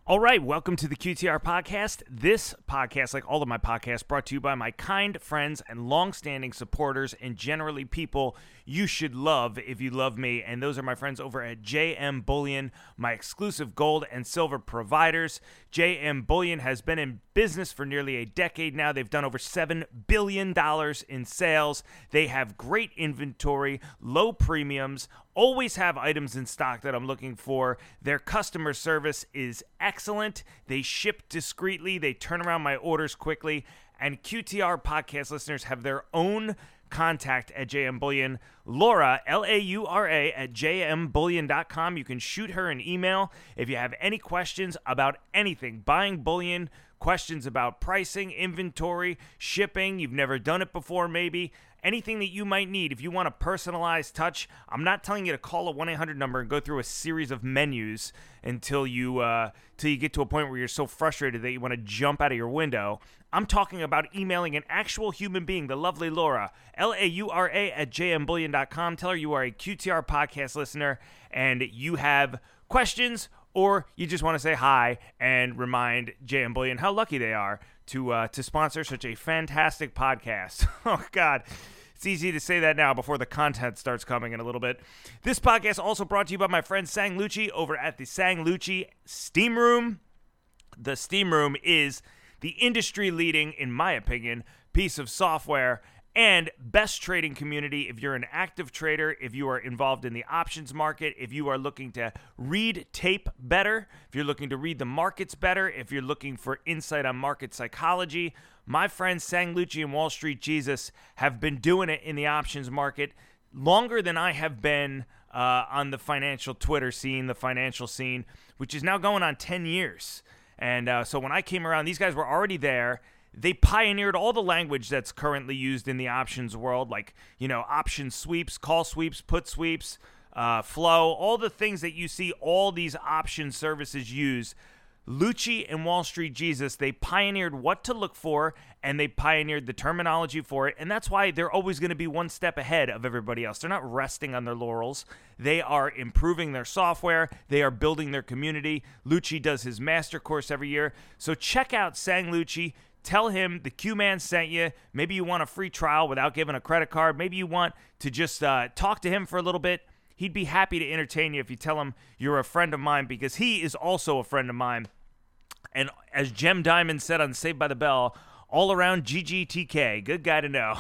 All right, welcome to the QTR podcast. This podcast, like all of my podcasts, brought to you by my kind friends and long-standing supporters and generally people you should love if you love me. And those are my friends over at JM Bullion, my exclusive gold and silver providers. JM Bullion has been in business for nearly a decade now. They've done over $7 billion in sales. They have great inventory, low premiums, always have items in stock that I'm looking for. Their customer service is excellent. They ship discreetly. They turn around my orders quickly. And QTR podcast listeners have their own contact at JM Bullion. Laura, Laura, at jmbullion.com. You can shoot her an email if you have any questions about anything, buying bullion, questions about pricing, inventory, shipping. You've never done it before, maybe. Anything that you might need. If you want a personalized touch, I'm not telling you to call a 1-800 number and go through a series of menus until you get to a point where you're so frustrated that you want to jump out of your window. I'm talking about emailing an actual human being, the lovely Laura, Laura at jmbullion.com. Tell her you are a QTR podcast listener and you have questions, or you just want to say hi and remind JM Bullion how lucky they are to sponsor such a fantastic podcast. Oh, God. It's easy to say that now before the content starts coming in a little bit. This podcast also brought to you by my friend Sang Lucci over at the Sang Lucci Steam Room. The Steam Room is the industry-leading, in my opinion, piece of software and best trading community. If you're an active trader, if you are involved in the options market, if you are looking to read tape better, if you're looking to read the markets better, if you're looking for insight on market psychology, my friends Sang Lucci and Wall Street Jesus have been doing it in the options market longer than I have been on the financial Twitter scene, the financial scene, which is now going on 10 years. And so when I came around, these guys were already there. They pioneered all the language that's currently used in the options world, like, option sweeps, call sweeps, put sweeps, flow, all the things that you see all these option services use. Lucci and Wall Street Jesus, they pioneered what to look for, and they pioneered the terminology for it, and that's why they're always going to be one step ahead of everybody else. They're not resting on their laurels. They are improving their software. They are building their community. Lucci does his master course every year. So check out Sang Lucci. Tell him the Q-Man sent you. Maybe you want a free trial without giving a credit card. Maybe you want to just talk to him for a little bit. He'd be happy to entertain you if you tell him you're a friend of mine, because he is also a friend of mine. And as Jem Diamond said on Saved by the Bell, all around GGTK. Good guy to know.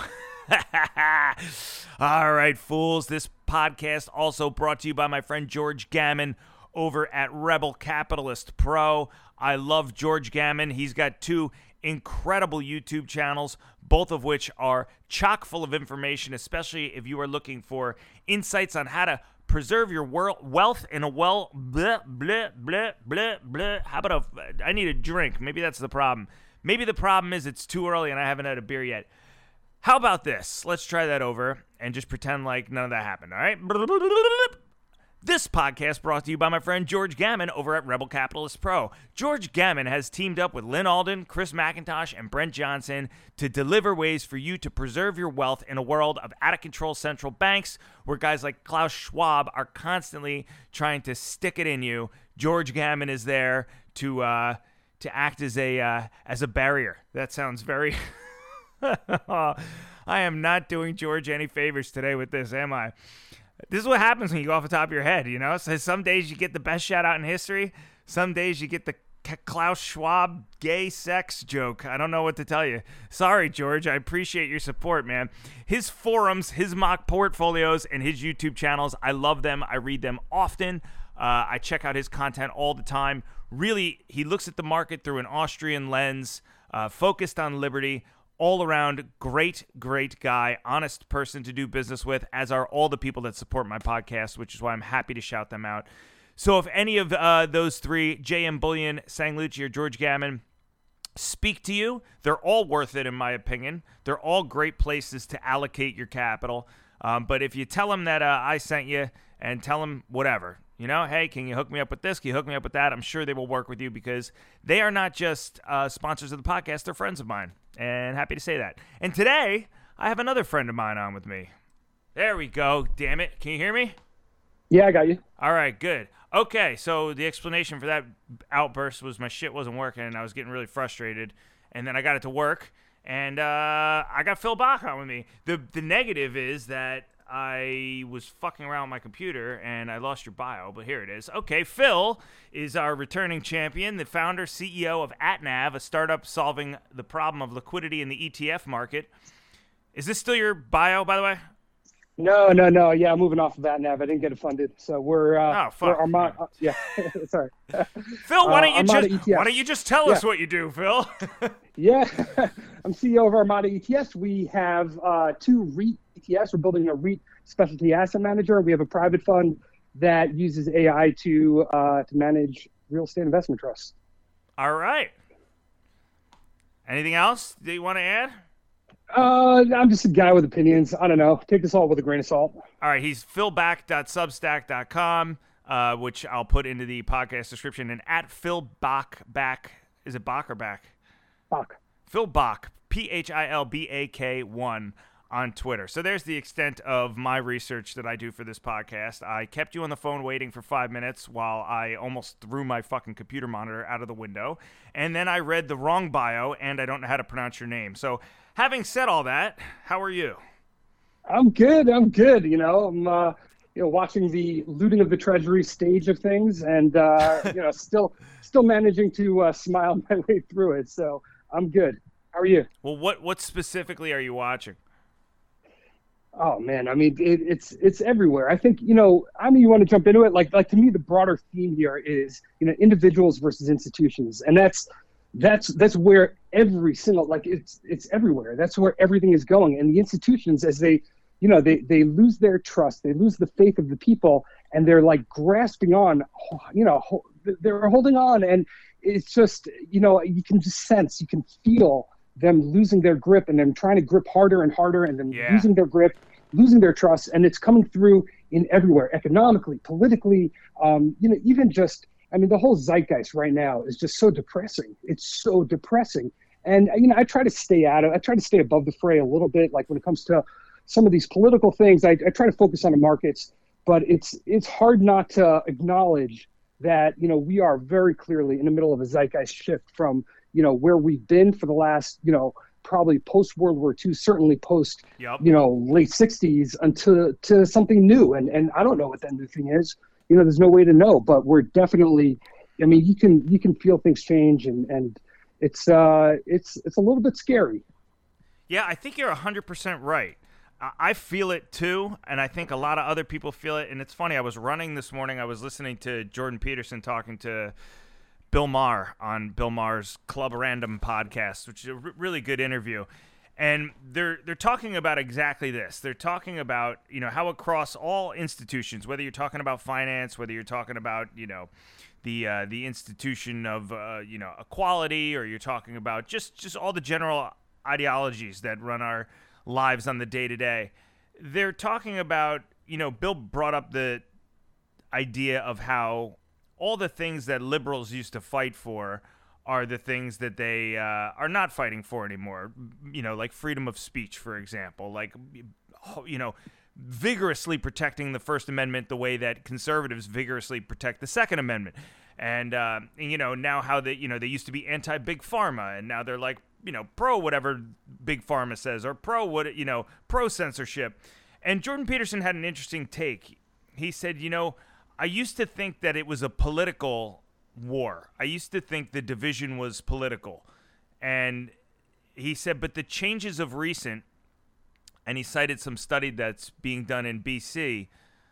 All right, fools. This podcast also brought to you by my friend George Gammon over at Rebel Capitalist Pro. I love George Gammon. He's got two incredible YouTube channels, both of which are chock full of information, especially if you are looking for insights on how to preserve your wealth in a blah, blah, blah, blah, blah. How about I need a drink. Maybe that's the problem. Maybe the problem is it's too early and I haven't had a beer yet. How about this? Let's try that over and just pretend like none of that happened, all right? This podcast brought to you by my friend George Gammon over at Rebel Capitalist Pro. George Gammon has teamed up with Lynn Alden, Chris McIntosh, and Brent Johnson to deliver ways for you to preserve your wealth in a world of out-of-control central banks where guys like Klaus Schwab are constantly trying to stick it in you. George Gammon is there to act as a barrier. That sounds very... I am not doing George any favors today with this, am I? This is what happens when you go off the top of your head, So some days you get the best shout out in history. Some days you get the Klaus Schwab gay sex joke. I don't know what to tell you. Sorry, George. I appreciate your support, man. His forums, his mock portfolios, and his YouTube channels, I love them. I read them often. I check out his content all the time. Really, he looks at the market through an Austrian lens, focused on liberty. All around, great guy, honest person to do business with, as are all the people that support my podcast, which is why I'm happy to shout them out. So if any of those three, JM Bullion, Sang Lucci, or George Gammon, speak to you, they're all worth it in my opinion. They're all great places to allocate your capital. But if you tell them that I sent you and tell them whatever, hey, can you hook me up with this? Can you hook me up with that? I'm sure they will work with you because they are not just sponsors of the podcast. They're friends of mine. And happy to say that. And today, I have another friend of mine on with me. There we go. Damn it. Can you hear me? Yeah, I got you. All right, good. Okay, so the explanation for that outburst was my shit wasn't working, and I was getting really frustrated. And then I got it to work, and I got Phil Bach on with me. The negative is that I was fucking around with my computer, and I lost your bio, but here it is. Okay, Phil is our returning champion, the founder, CEO of AtNav, a startup solving the problem of liquidity in the ETF market. Is this still your bio, by the way? No. Yeah, I'm moving off of that now. I didn't get it funded, so we're Armada. Yeah, sorry. Phil, why don't you just tell us what you do, Phil? Yeah, I'm CEO of Armada ETFs. We have 2 REIT ETFs. We're building a REIT specialty asset manager. We have a private fund that uses AI to manage real estate investment trusts. All right. Anything else that you want to add? I'm just a guy with opinions. I don't know. Take this all with a grain of salt. All right. He's philbach.substack.com, which I'll put into the podcast description. And at Phil Bach, is it Bach or Bach? Bach. Phil Bach, PHILBAK1 on Twitter. So there's the extent of my research that I do for this podcast. I kept you on the phone waiting for 5 minutes while I almost threw my fucking computer monitor out of the window. And then I read the wrong bio, and I don't know how to pronounce your name. So having said all that, how are you? I'm good. I'm watching the looting of the treasury stage of things, and still managing to smile my way through it. So I'm good. How are you? Well, what specifically are you watching? Oh man, I mean it's everywhere. I think you want to jump into it. Like to me, the broader theme here is individuals versus institutions, and that's where every single it's everywhere. That's where everything is going. And the institutions, as they lose their trust, they lose the faith of the people, and they're like grasping on, they're holding on, and it's just you can just sense, you can feel them losing their grip, and them trying to grip harder and harder, and then losing their grip, losing their trust, and it's coming through in everywhere, economically, politically, even just. I mean, the whole zeitgeist right now is just so depressing. It's so depressing. And, I try to stay I try to stay above the fray a little bit. Like when it comes to some of these political things, I try to focus on the markets, but it's hard not to acknowledge that, we are very clearly in the middle of a zeitgeist shift from, where we've been for the last, probably post World War II, certainly post, late 60s to something new. And I don't know what that new thing is. There's no way to know, but we're definitely. I mean, you can feel things change, and it's a little bit scary. Yeah, I think you're 100% right. I feel it too, and I think a lot of other people feel it. And it's funny. I was running this morning. I was listening to Jordan Peterson talking to Bill Maher on Bill Maher's Club Random podcast, which is a really good interview. And they're talking about exactly this. They're talking about, how across all institutions, whether you're talking about finance, whether you're talking about, the institution of, equality, or you're talking about just all the general ideologies that run our lives on the day-to-day. They're talking about, Bill brought up the idea of how all the things that liberals used to fight for are the things that they are not fighting for anymore. Like freedom of speech, for example, like, vigorously protecting the First Amendment the way that conservatives vigorously protect the Second Amendment. And now how they used to be anti-big pharma, and now they're like, pro whatever big pharma says, or pro censorship. And Jordan Peterson had an interesting take. He said, I used to think that it was a political war. I used to think the division was political. And he said, but the changes of recent, and he cited some study that's being done in BC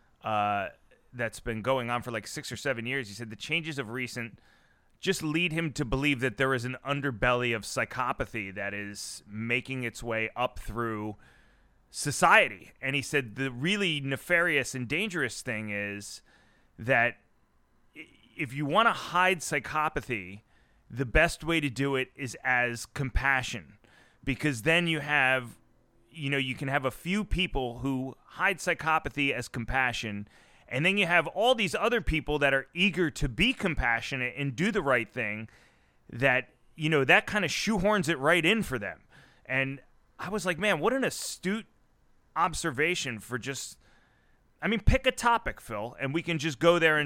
that's been going on for like 6 or 7 years. He said the changes of recent just lead him to believe that there is an underbelly of psychopathy that is making its way up through society. And he said the really nefarious and dangerous thing is that if you want to hide psychopathy, the best way to do it is as compassion, because then you have, you can have a few people who hide psychopathy as compassion, and then you have all these other people that are eager to be compassionate and do the right thing that, that kind of shoehorns it right in for them. And I was like, man, what an astute observation for just, pick a topic, Phil, and we can just go there and just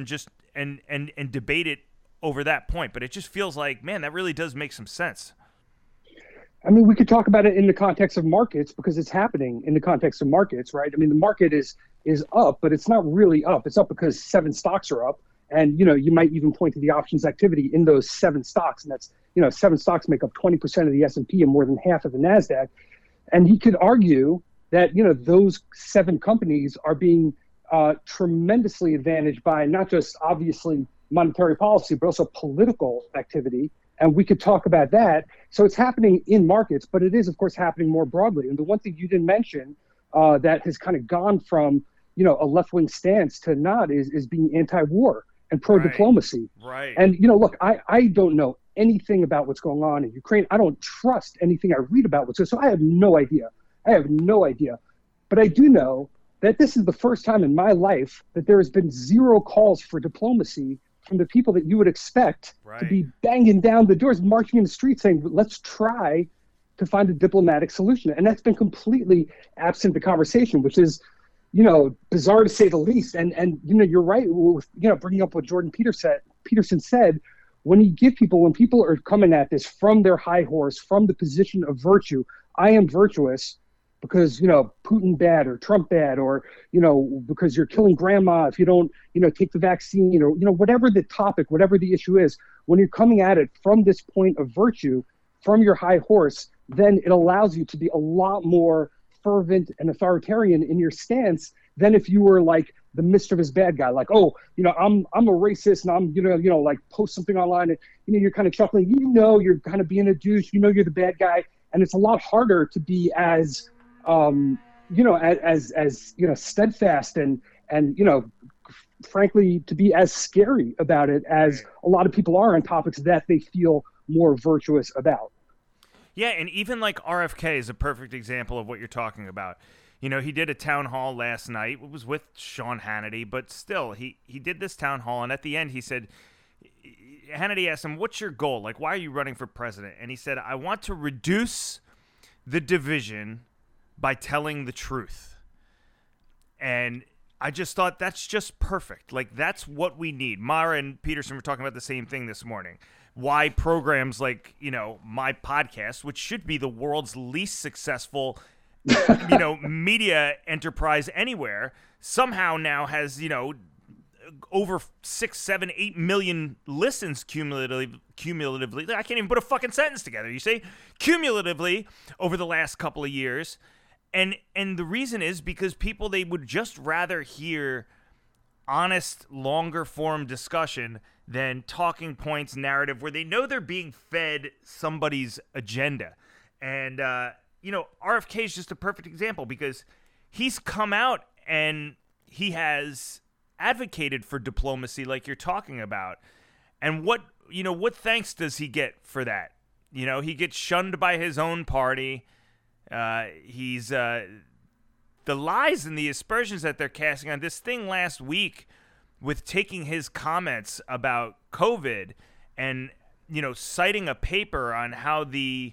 and debate it over that point. But it just feels like, man, that really does make some sense. I mean, we could talk about it in the context of markets because it's happening in the context of markets, right? I mean, the market is up, but it's not really up. It's up because 7 stocks are up. And, you might even point to the options activity in those 7 stocks. And that's, 7 stocks make up 20% of the S&P and more than half of the NASDAQ. And he could argue that, those 7 companies are being tremendously advantaged by not just obviously monetary policy, but also political activity. And we could talk about that. So it's happening in markets, but it is, of course, happening more broadly. And the one thing you didn't mention that has kind of gone from, a left-wing stance to not is being anti-war and pro-diplomacy. Right. And, look, I don't know anything about what's going on in Ukraine. I don't trust anything I read about so I have no idea. But I do know that this is the first time in my life that there has been 0 calls for diplomacy from the people that you would expect to be banging down the doors, marching in the streets saying, let's try to find a diplomatic solution. And that's been completely absent the conversation, which is, bizarre to say the least. And you're right, with, bringing up what Jordan Peterson said, when people are coming at this from their high horse, from the position of virtue, I am virtuous because, Putin bad or Trump bad, or, because you're killing grandma if you don't, take the vaccine, or, whatever the topic, whatever the issue is, when you're coming at it from this point of virtue, from your high horse, then it allows you to be a lot more fervent and authoritarian in your stance than if you were like the mischievous bad guy, like, oh, I'm a racist and I'm, like post something online and, you're kind of chuckling, you're kind of being a douche, you're the bad guy. And it's a lot harder to be as, steadfast and, frankly, to be as scary about it as a lot of people are on topics that they feel more virtuous about. Yeah, and even like RFK is a perfect example of what you're talking about. He did a town hall last night. It was with Sean Hannity, but still, he did this town hall, and at the end he said, Hannity asked him, what's your goal? Like, why are you running for president? And he said, I want to reduce the division by telling the truth. And I just thought that's just perfect. Like, that's what we need. Mara and Peterson were talking about the same thing this morning. Why programs like, my podcast, which should be the world's least successful, media enterprise anywhere, somehow now has, over 6, 7, 8 million listens cumulatively. I can't even put a fucking sentence together. You say cumulatively over the last couple of years. And the reason is because people, they would just rather hear honest, longer form discussion than talking points narrative where they know they're being fed somebody's agenda. And, RFK is just a perfect example because he's come out and he has advocated for diplomacy like you're talking about. And what thanks does he get for that? He gets shunned by his own party. He's the lies and the aspersions that they're casting on this thing last week with taking his comments about COVID and, citing a paper on how the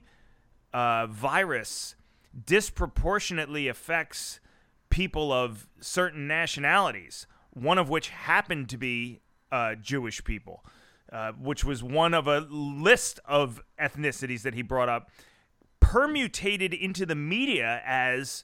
virus disproportionately affects people of certain nationalities, one of which happened to be Jewish people, which was one of a list of ethnicities that he brought up, permutated into the media as,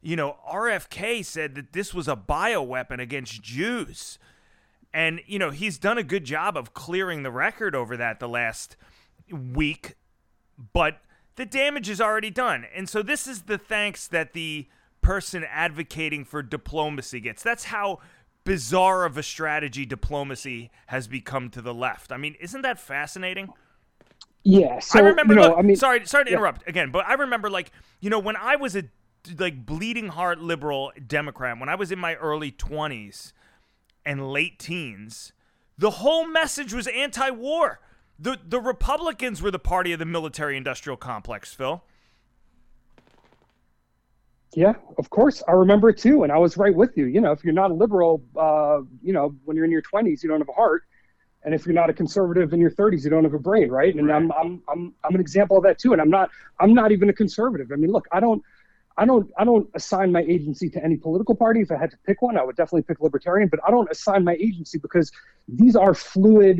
RFK said that this was a bioweapon against Jews. And, he's done a good job of clearing the record over that the last week, but the damage is already done. And so this is the thanks that the person advocating for diplomacy gets. That's how bizarre of a strategy diplomacy has become to the left. I mean, isn't that fascinating? Yeah. So, I remember, sorry to interrupt again, but I remember, when I was a bleeding heart liberal Democrat, when I was in my early 20s and late teens, the whole message was anti-war. The Republicans were the party of the military-industrial complex, Phil. Yeah, of course. I remember it too, and I was right with you. If you're not a liberal, when you're in your 20s, you don't have a heart, and if you're not a conservative in your 30s, you don't have a brain, right? And right. I'm an example of that too. And I'm not even a conservative. I mean, look, I I don't assign my agency to any political party. If I had to pick one, I would definitely pick Libertarian, but I don't assign my agency because these are fluid,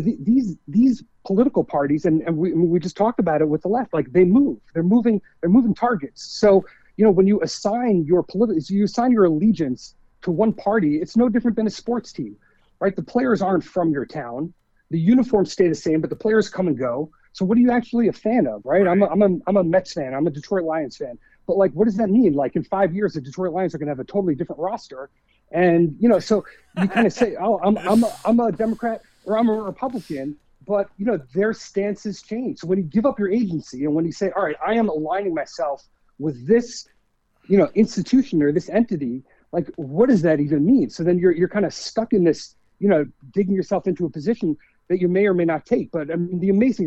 these political parties, and we just talked about it with the left, like they're moving targets. So, when you assign you assign your allegiance to one party, it's no different than a sports team, right? The players aren't from your town. The uniforms stay the same, but the players come and go. So what are you actually a fan of, right? I'm a Mets fan. I'm a Detroit Lions fan. But like, what does that mean? Like in 5 years, the Detroit Lions are going to have a totally different roster. And, so you kind of say, oh, I'm a Democrat or I'm a Republican, but, their stances change. So when you give up your agency and when you say, all right, I am aligning myself with this, institution or this entity, like, what does that even mean? So then you're kind of stuck in this, digging yourself into a position that you may or may not take. But I mean,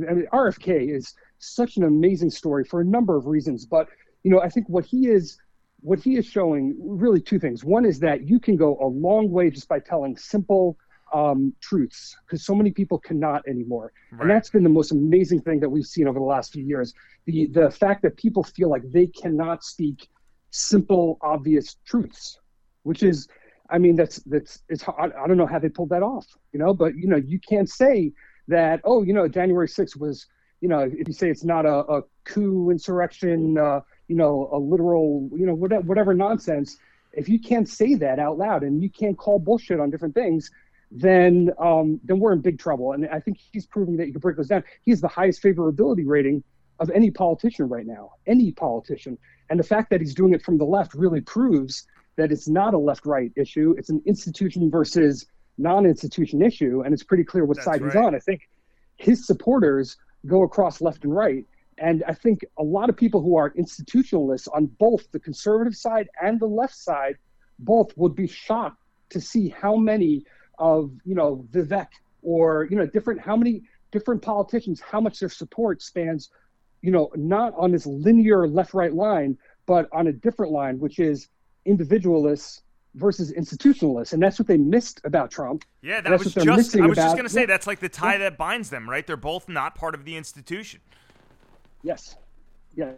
RFK is such an amazing story for a number of reasons. But, I think what he is showing really two things. One is that you can go a long way just by telling simple truths, because so many people cannot anymore. Right. And that's been the most amazing thing that we've seen over the last few years. The fact that people feel like they cannot speak simple, obvious truths, which is, I mean, it's hard. I don't know how they pulled that off, but, you can't say that, January 6th was, if you say it's not a coup, insurrection, a literal, whatever nonsense, if you can't say that out loud and you can't call bullshit on different things, then we're in big trouble. And I think he's proving that you can break those down. He has the highest favorability rating of any politician right now, any politician. And the fact that he's doing it from the left really proves that it's not a left-right issue. It's an institution versus non-institution issue, and it's pretty clear what side he's on. I think his supporters go across left and right, and I think a lot of people who are institutionalists on both the conservative side and the left side, both would be shocked to see how many of, Vivek or, how many different politicians, how much their support spans, not on this linear left-right line, but on a different line, which is individualists versus institutionalists. And that's what they missed about Trump. Yeah, I was just going to say, that's like the tie that binds them, right? They're both not part of the institution. Yes. Yeah.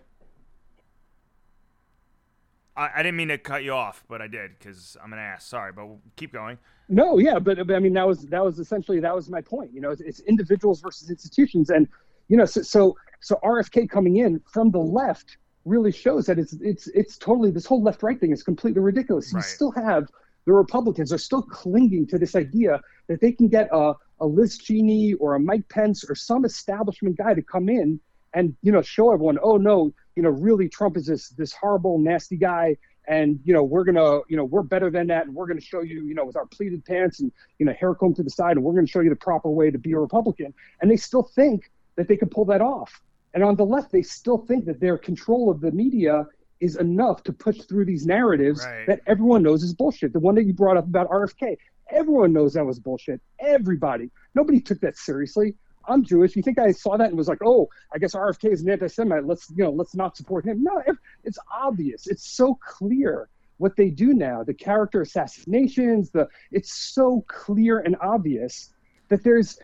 I didn't mean to cut you off, but I did because I'm an ass. Sorry, but we'll keep going. No, yeah, but I mean, that was essentially, that was my point. It's individuals versus institutions. And, so RFK coming in from the left really shows that it's totally, this whole left-right thing is completely ridiculous. Right. You still have the Republicans are still clinging to this idea that they can get a Liz Cheney or a Mike Pence or some establishment guy to come in and, show everyone, oh no, really Trump is this horrible, nasty guy. And, we're better than that. And we're going to show you, with our pleated pants and, hair comb to the side, and we're going to show you the proper way to be a Republican. And they still think that they can pull that off. And on the left, they still think that their control of the media is enough to push through these narratives that everyone knows is bullshit. The one that you brought up about RFK, everyone knows that was bullshit. Everybody. Nobody took that seriously. I'm Jewish. You think I saw that and was like, oh, I guess RFK is an anti-Semite. Let's not support him. No, it's obvious. It's so clear what they do now. The character assassinations, it's so clear and obvious that there's,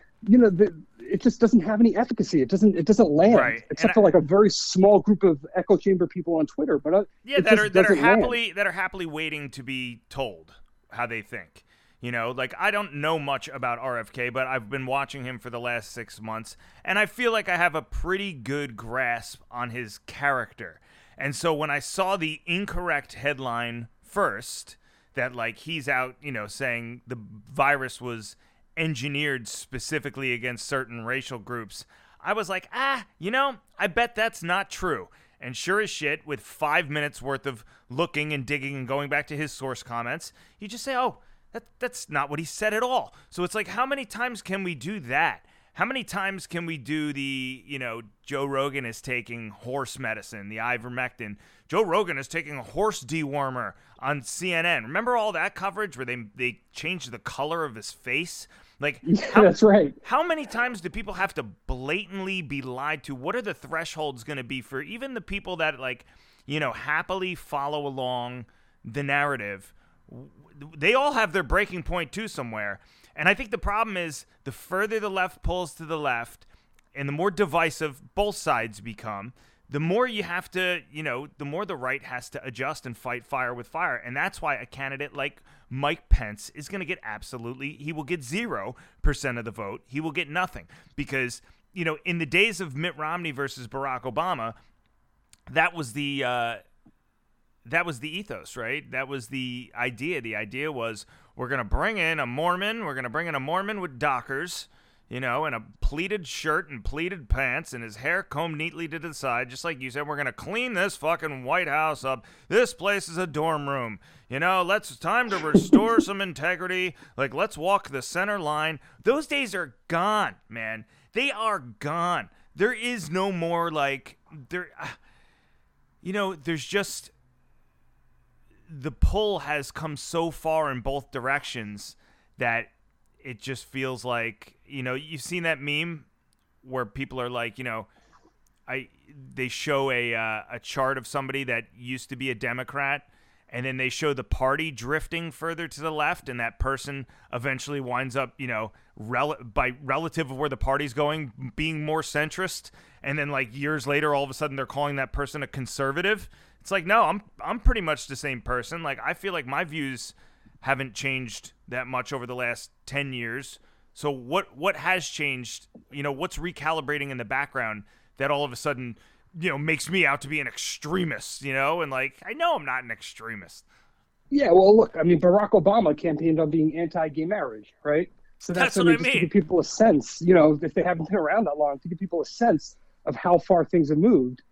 it just doesn't have any efficacy. It doesn't land, except for like a very small group of echo chamber people on Twitter. But that are happily waiting to be told how they think. Like I don't know much about RFK, but I've been watching him for the last 6 months, and I feel like I have a pretty good grasp on his character. And so when I saw the incorrect headline first, that like he's out, saying the virus was engineered specifically against certain racial groups, I was like, I bet that's not true. And sure as shit, with 5 minutes worth of looking and digging and going back to his source comments, you just say, oh, that's not what he said at all. So it's like, how many times can we do that? How many times can we do the, Joe Rogan is taking horse medicine, the ivermectin. Joe Rogan is taking a horse dewormer on CNN. Remember all that coverage where they changed the color of his face? Like, that's right. How many times do people have to blatantly be lied to? What are the thresholds going to be for even the people that, like, happily follow along the narrative? They all have their breaking point too somewhere. And I think the problem is the further the left pulls to the left and the more divisive both sides become, the more you have to, the more the right has to adjust and fight fire with fire. And that's why a candidate like Mike Pence is going to get he will get 0% of the vote. He will get nothing because, in the days of Mitt Romney versus Barack Obama, that was the ethos, right? That was the idea. The idea was we're going to bring in a Mormon. We're going to bring in a Mormon with Dockers, in a pleated shirt and pleated pants and his hair combed neatly to the side. Just like you said, we're going to clean this fucking White House up. This place is a dorm room. It's time to restore some integrity. Like, let's walk the center line. Those days are gone, man. They are gone. There is no more there's just, the pull has come so far in both directions that it just feels like, you've seen that meme where people are like, they show a chart of somebody that used to be a Democrat, and then they show the party drifting further to the left, and that person eventually winds up, by relative of where the party's going, being more centrist, and then like years later, all of a sudden they're calling that person a conservative. It's like, no, I'm pretty much the same person. Like, I feel like my views haven't changed that much over the last 10 years. So what has changed? What's recalibrating in the background that all of a sudden, makes me out to be an extremist, and like, I know I'm not an extremist. Yeah, well, look, I mean, Barack Obama campaigned on being anti-gay marriage, right? So that's what I mean. To give people a sense, if they haven't been around that long, to give people a sense of how far things have moved.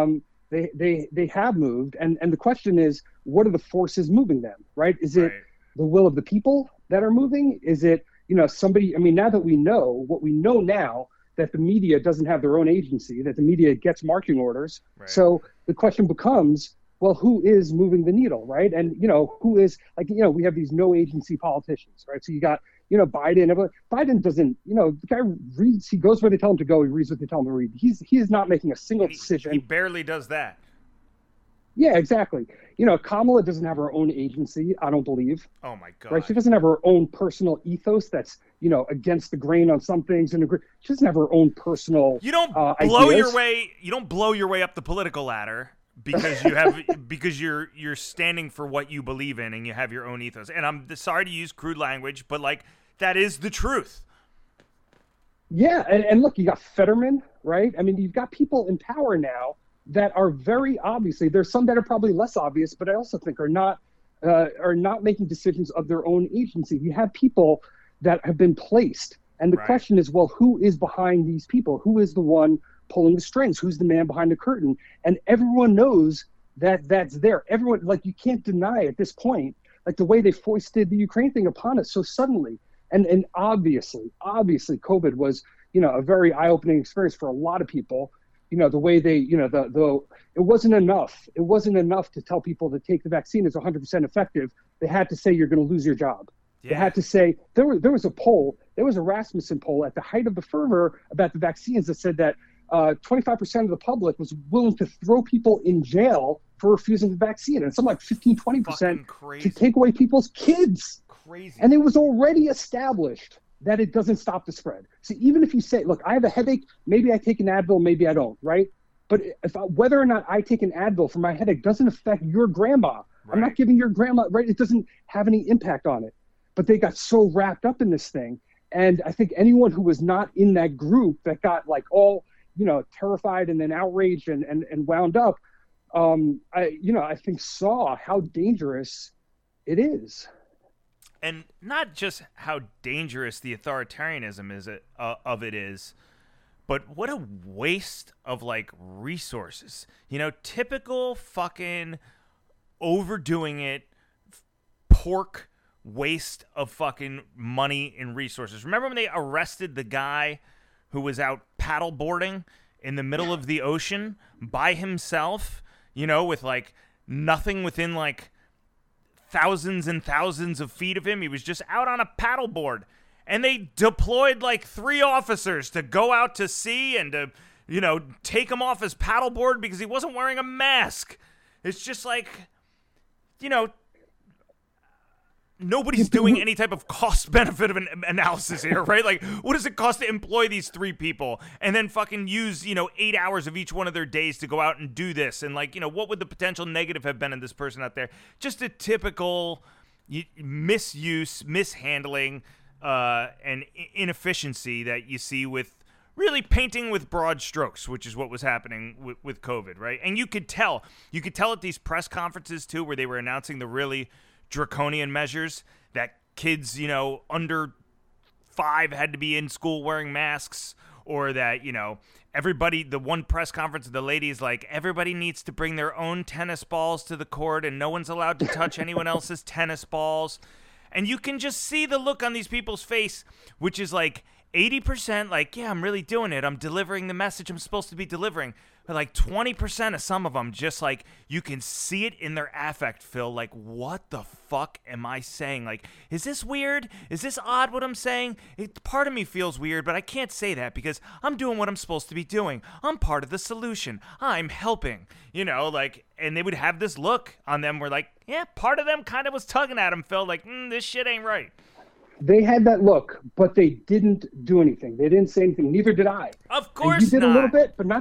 They have moved, and the question is, what are the forces moving them, right? Is it the will of the people that are moving? Is it, somebody, I mean, now that we know what we know now, that the media doesn't have their own agency, that the media gets marching orders. Right. So the question becomes, well, who is moving the needle, right? And, who is, like, we have these no agency politicians, right? So you got, Biden. Biden doesn't, the guy reads, he goes where they tell him to go, he reads what they tell him to read. He is not making a single decision. He barely does that. Yeah, exactly. Kamala doesn't have her own agency, I don't believe. Oh my God. Right? She doesn't have her own personal ethos that's, against the grain on some things, and she doesn't have her own personal You don't blow your way up the political ladder because you have because you're standing for what you believe in and you have your own ethos. And I'm sorry to use crude language, but like, that is the truth. Yeah, and look, you got Fetterman, right? I mean, you've got people in power now that are very obviously, there's some that are probably less obvious, but I also think are not making decisions of their own agency. You have people that have been placed, and the question is, well, who is behind these people? Who is the one pulling the strings? Who's the man behind the curtain? And everyone knows that that's there. Everyone, like, you can't deny at this point, like the way they foisted the Ukraine thing upon us so suddenly, and obviously COVID was, a very eye-opening experience for a lot of people. The way they, it wasn't enough. It wasn't enough to tell people to take the vaccine is 100% effective. They had to say you're going to lose your job. Yeah. They had to say there was a poll. There was a Rasmussen poll at the height of the fervor about the vaccines that said that 25% of the public was willing to throw people in jail for refusing the vaccine, and something like 15-20% to take away people's kids. Crazy. And it was already established that it doesn't stop the spread. So even if you say, look, I have a headache, maybe I take an Advil, maybe I don't, right? But whether or not I take an Advil for my headache doesn't affect your grandma. Right. I'm not giving your grandma, right? It doesn't have any impact on it. But they got so wrapped up in this thing. And I think anyone who was not in that group that got like all, terrified and then outraged and wound up, I think saw how dangerous it is. And not just how dangerous the authoritarianism of it is, but what a waste of like resources. Typical fucking overdoing it, pork waste of fucking money and resources. Remember when they arrested the guy who was out paddleboarding in the middle of the ocean by himself, with like nothing within like thousands and thousands of feet of him. He was just out on a paddleboard, and they deployed like 3 officers to go out to sea and to, take him off his paddleboard because he wasn't wearing a mask. It's just like, nobody's doing any type of cost benefit of an analysis here, right? Like, what does it cost to employ these 3 people and then fucking use, 8 hours of each one of their days to go out and do this? And like, what would the potential negative have been in this person out there? Just a typical misuse, mishandling, and inefficiency that you see with really painting with broad strokes, which is what was happening with COVID, right? And you could tell at these press conferences too, where they were announcing the really draconian measures that kids, under 5 had to be in school wearing masks, or that, everybody, the one press conference, the lady's like, everybody needs to bring their own tennis balls to the court and no one's allowed to touch anyone else's tennis balls. And you can just see the look on these people's face, which is like 80% like, yeah, I'm really doing it. I'm delivering the message I'm supposed to be delivering. But like 20% of some of them, just like, you can see it in their affect, Phil. Like, what the fuck am I saying? Like, is this weird? Is this odd what I'm saying? Part of me feels weird, but I can't say that because I'm doing what I'm supposed to be doing. I'm part of the solution. I'm helping, and they would have this look on them where like, yeah, part of them kind of was tugging at them, Phil, like, this shit ain't right. They had that look, but they didn't do anything. They didn't say anything. Neither did I. Of course, you did not. A little bit, but not.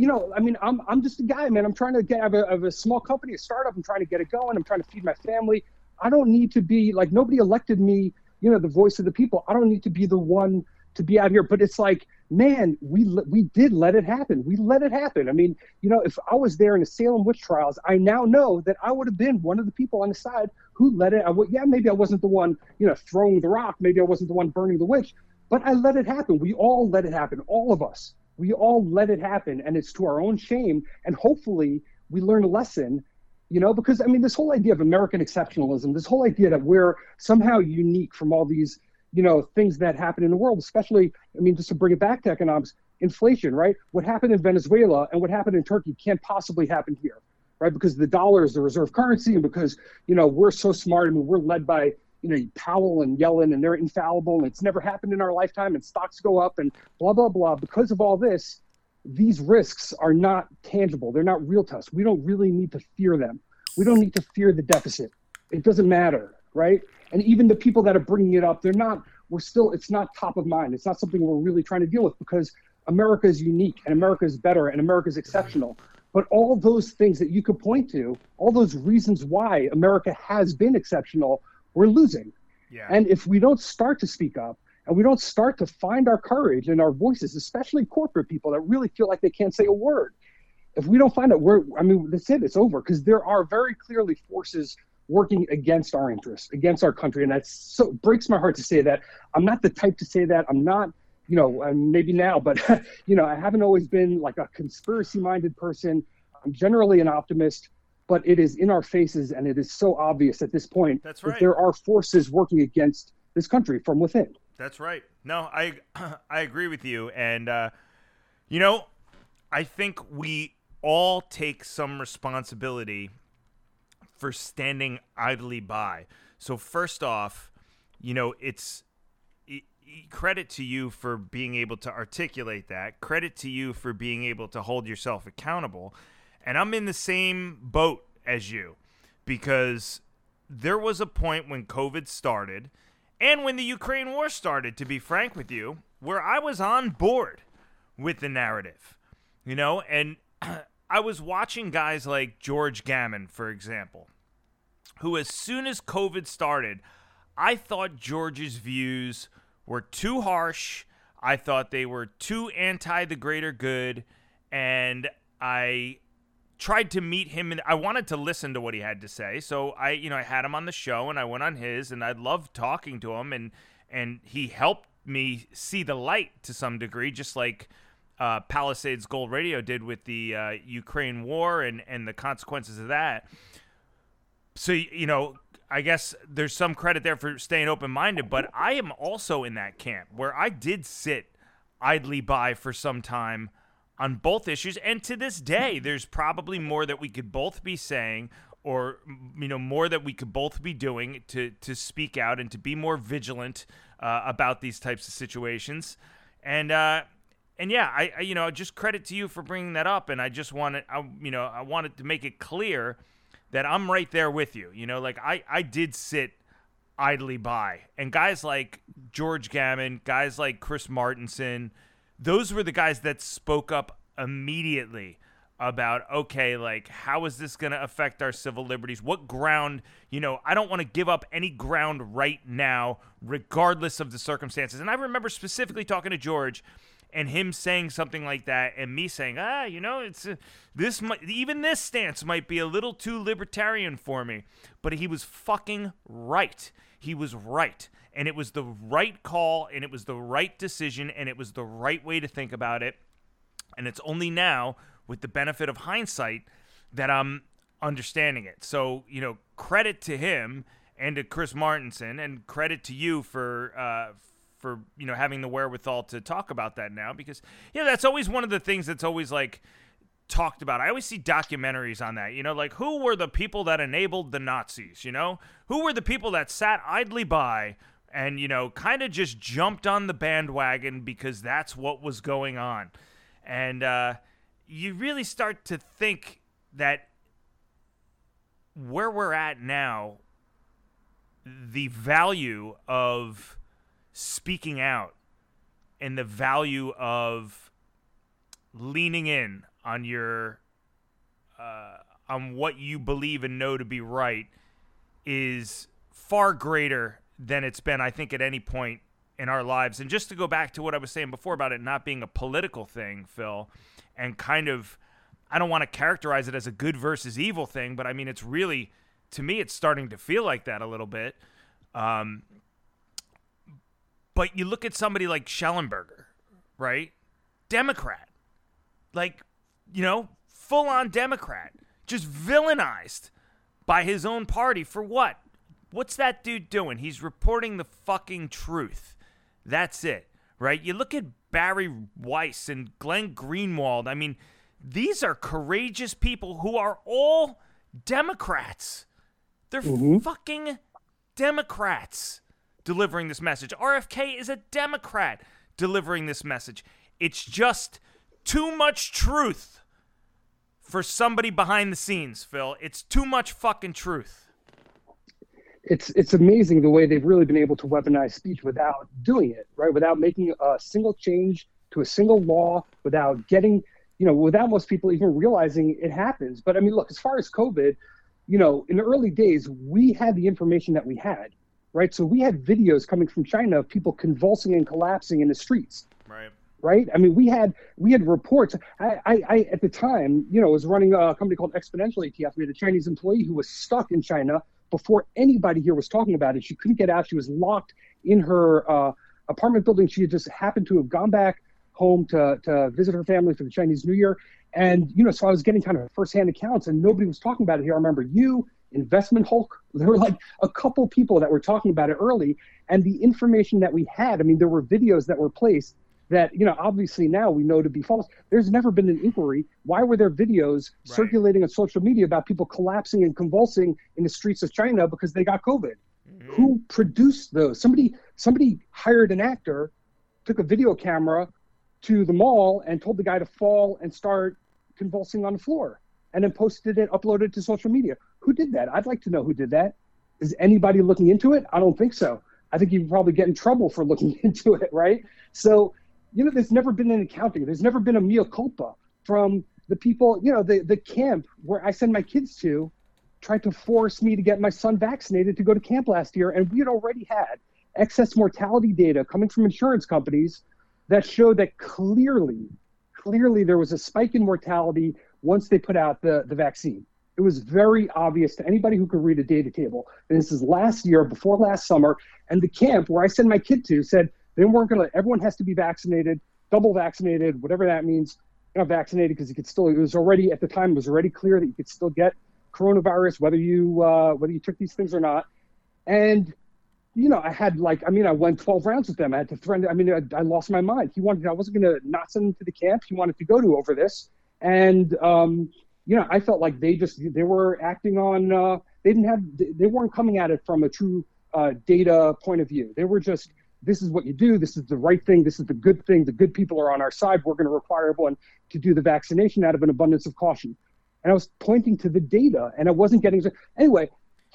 I'm just a guy, man. I'm trying to have a small company, a startup. I'm trying to get it going. I'm trying to feed my family. I don't need to be like, nobody elected me, the voice of the people. I don't need to be the one to be out here. But it's like, man, we did let it happen. We let it happen. I mean, if I was there in the Salem witch trials, I now know that I would have been one of the people on the side who let it. Maybe I wasn't the one, throwing the rock. Maybe I wasn't the one burning the witch, but I let it happen. We all let it happen. All of us. We all let it happen, and it's to our own shame. And hopefully we learn a lesson, because this whole idea of American exceptionalism, this whole idea that we're somehow unique from all these, things that happen in the world, especially, just to bring it back to economics, inflation, right? What happened in Venezuela and what happened in Turkey can't possibly happen here, right? Because the dollar is the reserve currency, and because, we're so smart. We're led by, Powell and Yellen, and they're infallible, and it's never happened in our lifetime, and stocks go up and blah, blah, blah. Because of all this, these risks are not tangible. They're not real to us. We don't really need to fear them. We don't need to fear the deficit. It doesn't matter, right? And even the people that are bringing it up, it's not top of mind. It's not something we're really trying to deal with, because America is unique, and America is better, and America is exceptional. But all those things that you could point to, all those reasons why America has been exceptional, we're losing. Yeah. And if we don't start to speak up, and we don't start to find our courage and our voices, especially corporate people that really feel like they can't say a word, if we don't find it, that's it, it's over. Because there are very clearly forces working against our interests, against our country. And that's so breaks my heart to say that. I'm not the type to say that. I'm not, maybe now, but, I haven't always been like a conspiracy-minded person. I'm generally an optimist, but it is in our faces, and it is so obvious at this point That's right. that there are forces working against this country from within. That's right. No, I agree with you. And, I think we all take some responsibility for standing idly by. So first off, it's credit to you for being able to articulate that. Credit to you for being able to hold yourself accountable. And I'm in the same boat as you, because there was a point when COVID started and when the Ukraine war started, to be frank with you, where I was on board with the narrative, and I was watching guys like George Gammon, for example, who, as soon as COVID started, I thought George's views were too harsh. I thought they were too anti the greater good, and I tried to meet him, and I wanted to listen to what he had to say. So I had him on the show, and I went on his, and I loved talking to him, and he helped me see the light to some degree, just like Palisades Gold Radio did with the Ukraine war and the consequences of that. So, I guess there's some credit there for staying open-minded, but I am also in that camp where I did sit idly by for some time on both issues. And to this day, there's probably more that we could both be saying, or, more that we could both be doing to speak out and to be more vigilant about these types of situations. And yeah, I just credit to you for bringing that up. And I just wanted to make it clear that I'm right there with you. I did sit idly by. And guys like George Gammon, guys like Chris Martenson, those were the guys that spoke up immediately about, okay, like, how is this going to affect our civil liberties? What ground, I don't want to give up any ground right now, regardless of the circumstances. And I remember specifically talking to George and him saying something like that, and me saying, it's even this stance might be a little too libertarian for me. But he was fucking right. He was right. And it was the right call, and it was the right decision, and it was the right way to think about it. And it's only now, with the benefit of hindsight, that I'm understanding it. So, credit to him and to Chris Martenson, and credit to you for having the wherewithal to talk about that now, because that's always one of the things that's always like talked about. I always see documentaries on that, like, who were the people that enabled the Nazis, who were the people that sat idly by and kind of just jumped on the bandwagon because that's what was going on. And you really start to think that where we're at now, the value of speaking out and the value of leaning in on your on what you believe and know to be right is far greater than it's been, I think, at any point in our lives. And just to go back to what I was saying before about it not being a political thing, Phil, and kind of, I don't want to characterize it as a good versus evil thing, but I mean, it's really, to me, it's starting to feel like that a little bit. But you look at somebody like Schellenberger, right? Democrat. Like, full-on Democrat. Just villainized by his own party for what? What's that dude doing? He's reporting the fucking truth. That's it, right? You look at Barry Weiss and Glenn Greenwald. I mean, these are courageous people who are all Democrats. They're fucking Democrats delivering this message. RFK is a Democrat delivering this message. It's just too much truth for somebody behind the scenes, Phil. It's too much fucking truth. It's amazing the way they've really been able to weaponize speech without doing it, right? Without making a single change to a single law, without getting, without most people even realizing it happens. But I mean, look, as far as COVID, in the early days, we had the information that we had, right? So we had videos coming from China of people convulsing and collapsing in the streets. Right. I mean, we had reports. I at the time, was running a company called Exponential ATF. We had a Chinese employee who was stuck in China before anybody here was talking about it. She couldn't get out. She was locked in her apartment building. She had just happened to have gone back home to visit her family for the Chinese New Year. And, so I was getting kind of firsthand accounts, and nobody was talking about it here. I remember you, Investment Hulk. There were like a couple people that were talking about it early. And the information that we had, I mean, there were videos that were placed that, obviously now we know to be false. There's never been an inquiry. Why were there videos circulating on social media about people collapsing and convulsing in the streets of China because they got COVID? Mm-hmm. Who produced those? Somebody hired an actor, took a video camera to the mall and told the guy to fall and start convulsing on the floor, and then posted it, uploaded it to social media. Who did that? I'd like to know who did that. Is anybody looking into it? I don't think so. I think you'd probably get in trouble for looking into it, right? So, there's never been an accounting. There's never been a mea culpa from the people, the camp where I send my kids to tried to force me to get my son vaccinated to go to camp last year. And we had already had excess mortality data coming from insurance companies that showed that clearly there was a spike in mortality once they put out the vaccine. It was very obvious to anybody who could read a data table. And this is last year, before last summer. And the camp where I send my kid to said, they weren't going to, everyone has to be vaccinated, double vaccinated, whatever that means. Not vaccinated because it was already, at the time, it was already clear that you could still get coronavirus, whether you took these things or not. And, I had I went 12 rounds with them. I had to threaten, I lost my mind. I wasn't going to not send them to the camp he wanted to go to over this. And, I felt like they were acting on, they weren't coming at it from a true data point of view. They were just, this is what you do. This is the right thing. This is the good thing. The good people are on our side. We're going to require everyone to do the vaccination out of an abundance of caution. And I was pointing to the data, and I wasn't getting. Anyway,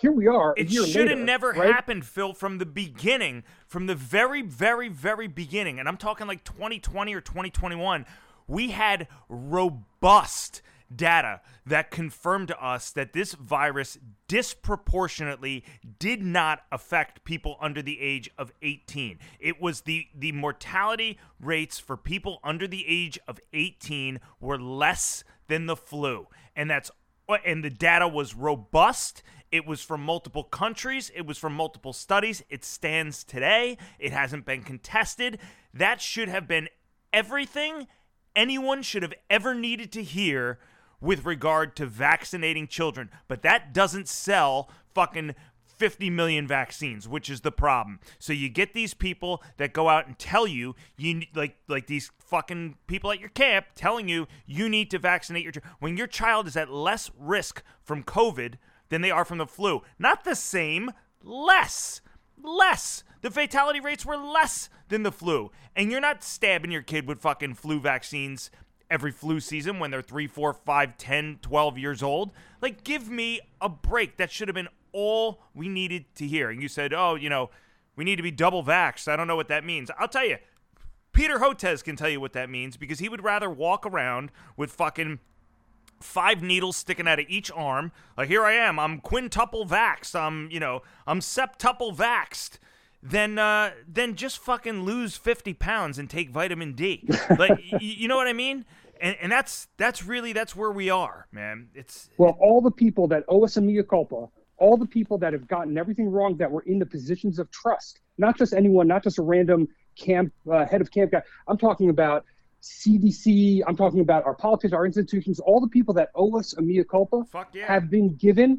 here we are. It should have never happened, Phil, from the beginning, from the very, very, very beginning. And I'm talking like 2020 or 2021. We had robust data that confirmed to us that this virus disproportionately did not affect people under the age of 18. It was the mortality rates for people under the age of 18 were less than the flu. And the data was robust. It was from multiple countries. It was from multiple studies. It stands today. It hasn't been contested. That should have been everything anyone should have ever needed to hear with regard to vaccinating children. But that doesn't sell fucking 50 million vaccines, which is the problem. So you get these people that go out and tell you like these fucking people at your camp telling you need to vaccinate your child when your child is at less risk from COVID than they are from the flu. Not the same, less. The fatality rates were less than the flu. And you're not stabbing your kid with fucking flu vaccines every flu season when they're 3, 4, 5, 10, 12 years old. Like, give me a break. That should have been all we needed to hear. And you said, oh, we need to be double vaxxed. I don't know what that means. I'll tell you, Peter Hotez can tell you what that means, because he would rather walk around with fucking 5 needles sticking out of each arm. Like, here I am. I'm quintuple vaxxed. I'm septuple vaxxed. Then just fucking lose 50 pounds and take vitamin D. Like, you know what I mean? And that's where we are, man. Well, all the people that owe us a mea culpa, all the people that have gotten everything wrong, that were in the positions of trust, not just anyone, not just a random camp head of camp guy. I'm talking about CDC. I'm talking about our politicians, our institutions, all the people that owe us a mea culpa have been given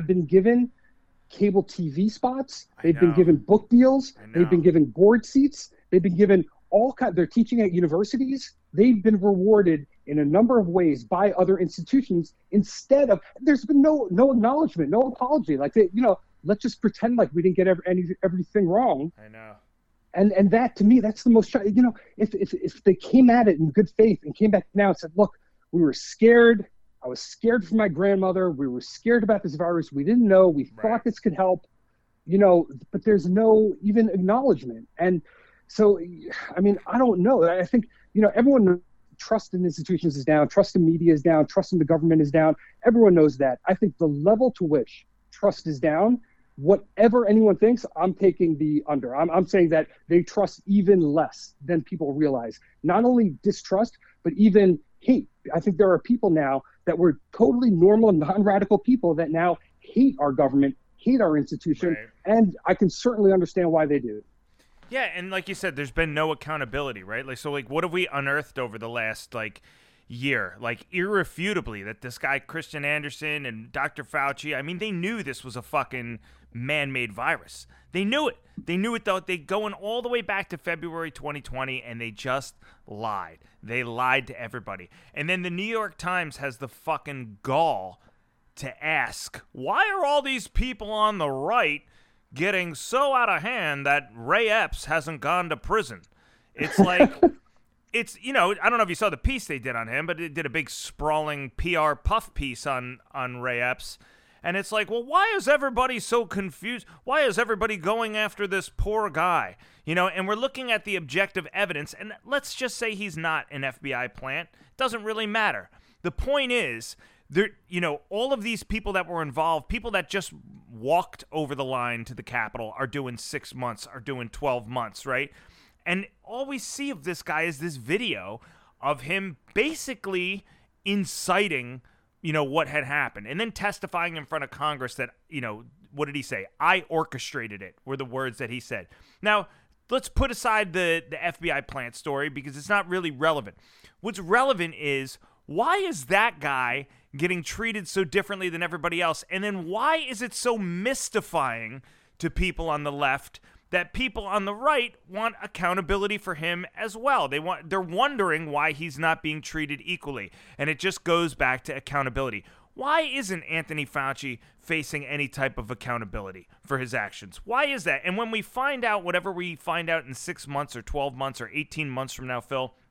cable TV spots. They've been given book deals. They've been given board seats. They've been given they're teaching at universities. They've been rewarded in a number of ways by other institutions instead of, there's been no acknowledgement, no apology. Like, let's just pretend like we didn't get everything wrong. I know. And that, to me, that's the most, if they came at it in good faith and came back now and said, look, we were scared. I was scared for my grandmother. We were scared about this virus. We didn't know. We thought this could help, but there's no even acknowledgement. And so, I mean, I don't know. I think, everyone, trust in institutions is down. Trust in media is down. Trust in the government is down. Everyone knows that. I think the level to which trust is down, whatever anyone thinks, I'm taking the under. I'm saying that they trust even less than people realize. Not only distrust, but even hate. I think there are people now that were totally normal, non-radical people that now hate our government, hate our institution, and I can certainly understand why they do. Yeah, and like you said, there's been no accountability, right? Like, what have we unearthed over the last, year? Like, irrefutably, that this guy, Christian Andersen, and Dr. Fauci, I mean, they knew this was a fucking man-made virus. They knew it. They knew it, though. They going all the way back to February 2020, and they just lied. They lied to everybody. And then the New York Times has the fucking gall to ask, why are all these people on the right getting so out of hand that Ray Epps hasn't gone to prison? It's like, I don't know if you saw the piece they did on him, but it did a big sprawling PR puff piece on Ray Epps. And it's like, well, why is everybody so confused? Why is everybody going after this poor guy? And we're looking at the objective evidence, and let's just say he's not an FBI plant. It doesn't really matter. The point is, all of these people that were involved, people that just walked over the line to the Capitol, are doing 6 months, are doing 12 months, right? And all we see of this guy is this video of him basically inciting what had happened, and then testifying in front of Congress that, what did he say? I orchestrated it, were the words that he said. Now, let's put aside the FBI plant story, because it's not really relevant. What's relevant is, why is that guy getting treated so differently than everybody else? And then why is it so mystifying to people on the left that people on the right want accountability for him as well? They're wondering why he's not being treated equally. And it just goes back to accountability. Why isn't Anthony Fauci facing any type of accountability for his actions? Why is that? And when we find out whatever we find out in 6 months or 12 months or 18 months from now, Phil,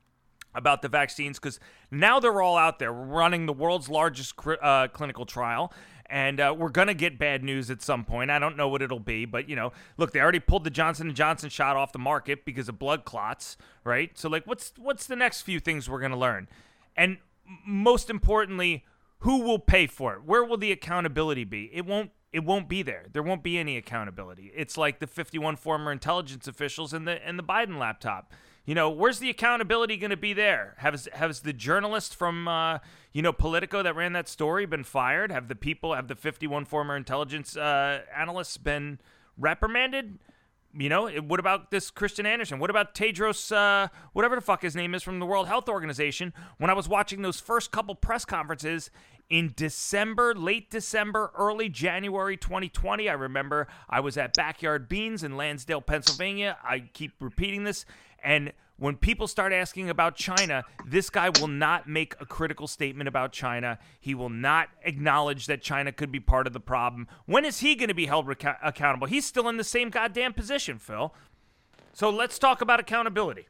about the vaccines, because now they're all out there. We're running the world's largest clinical trial, and we're going to get bad news at some point. I don't know what it'll be, but, look, they already pulled the Johnson & Johnson shot off the market because of blood clots, right? So, like, what's the next few things we're going to learn? And most importantly, who will pay for it? Where will the accountability be? It won't be there. There won't be any accountability. It's like the 51 former intelligence officials and the Biden laptop. Where's the accountability going to be there? Has the journalist from, Politico that ran that story been fired? Have the 51 former intelligence analysts been reprimanded? What about this Christian Anderson? What about Tedros, whatever the fuck his name is, from the World Health Organization? When I was watching those first couple press conferences in December, late December, early January 2020, I remember I was at Backyard Beans in Lansdale, Pennsylvania. I keep repeating this. And when people start asking about China, this guy will not make a critical statement about China. He will not acknowledge that China could be part of the problem. When is he going to be held accountable? He's still in the same goddamn position, Phil. So let's talk about accountability.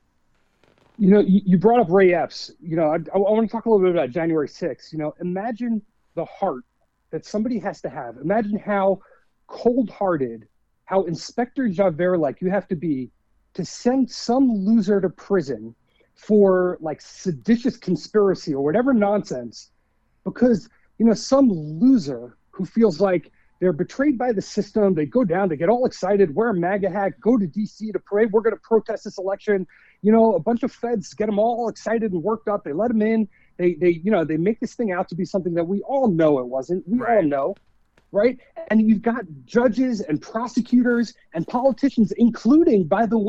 You brought up Ray Epps. I want to talk a little bit about January 6th. Imagine the heart that somebody has to have. Imagine how cold-hearted, how Inspector Javert-like you have to be to send some loser to prison for like seditious conspiracy or whatever nonsense, because some loser who feels like they're betrayed by the system, they go down, they get all excited, wear a MAGA hat, go to DC to parade, we're going to protest this election. A bunch of feds get them all excited and worked up, they let them in, they make this thing out to be something that we all know it wasn't. We all know. Right? And you've got judges and prosecutors and politicians, including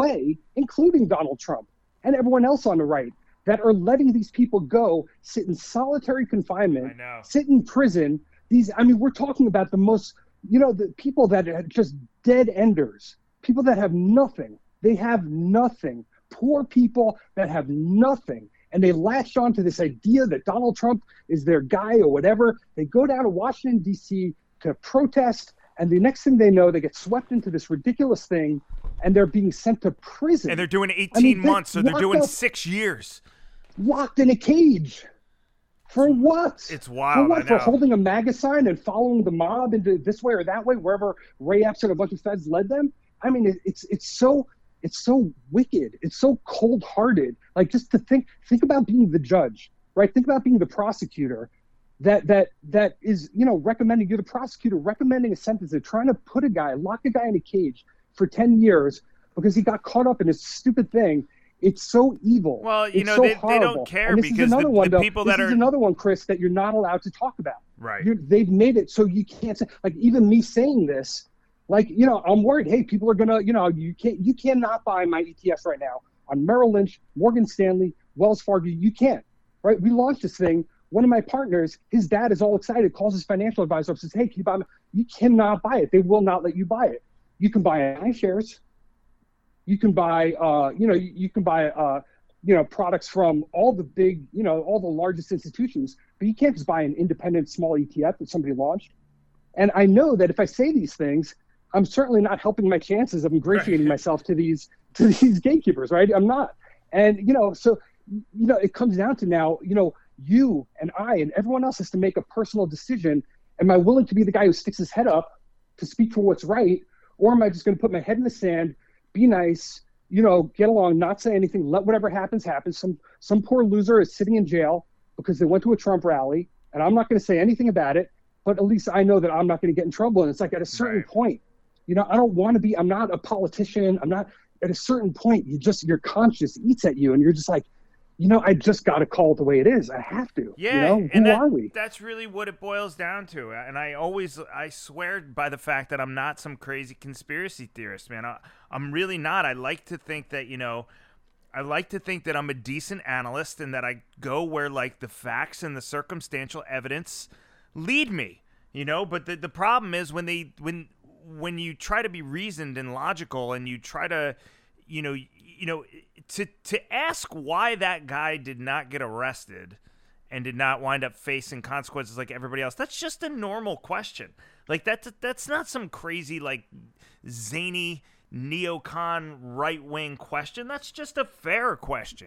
Donald Trump and everyone else on the right, that are letting these people go, sit in solitary confinement, sit in prison. We're talking about the most, the people that are just dead enders, people that have nothing. They have nothing. Poor people that have nothing. And they latched onto this idea that Donald Trump is their guy or whatever. They go down to Washington, D.C., to protest, and the next thing they know, they get swept into this ridiculous thing, and they're being sent to prison. And they're doing 18 months, so they're doing 6 years. Locked in a cage. For what? It's wild. For what? For holding a MAGA sign and following the mob into this way or that way, wherever Ray Epps and a bunch of feds led them? It's so wicked. It's so cold-hearted. Like, just to think about being the judge, right? Think about being the prosecutor. That is, recommending, you're the prosecutor recommending a sentence. They're trying to lock a guy in a cage for 10 years because he got caught up in this stupid thing. It's so evil. Well, they don't care because the people that are... This is another one, Chris, that you're not allowed to talk about. Right. They've made it so you can't say, like, even me saying this, like, I'm worried, hey, people are going to, you cannot buy my ETFs right now on Merrill Lynch, Morgan Stanley, Wells Fargo. You can't, right? We launched this thing. One of my partners, his dad is all excited, calls his financial advisor up, says, hey, can you buy me? You cannot buy it. They will not let you buy it. You can buy iShares. You can buy, products from all the big, all the largest institutions, but you can't just buy an independent small ETF that somebody launched. And I know that if I say these things, I'm certainly not helping my chances of ingratiating myself to these gatekeepers, right? I'm not. And, so, it comes down to now, you and I and everyone else has to make a personal decision. Am I willing to be the guy who sticks his head up to speak for what's right? Or am I just going to put my head in the sand, be nice, get along, not say anything, let whatever happens, happen. Some poor loser is sitting in jail because they went to a Trump rally, and I'm not going to say anything about it, but at least I know that I'm not going to get in trouble. And it's like at a certain point, I don't want to be, I'm not a politician. I'm not, at a certain point, your conscience eats at you, and you're just like, I just got to call it the way it is. I have to. Yeah, who are we? That's really what it boils down to. And I swear by the fact that I'm not some crazy conspiracy theorist, man. I'm really not. I like to think that, I'm a decent analyst and that I go where, like, the facts and the circumstantial evidence lead me, But the problem is when you try to be reasoned and logical and you try to, to ask why that guy did not get arrested and did not wind up facing consequences like everybody else, that's just a normal question. Like, that's not some crazy, like, zany neocon right-wing question. That's just a fair question.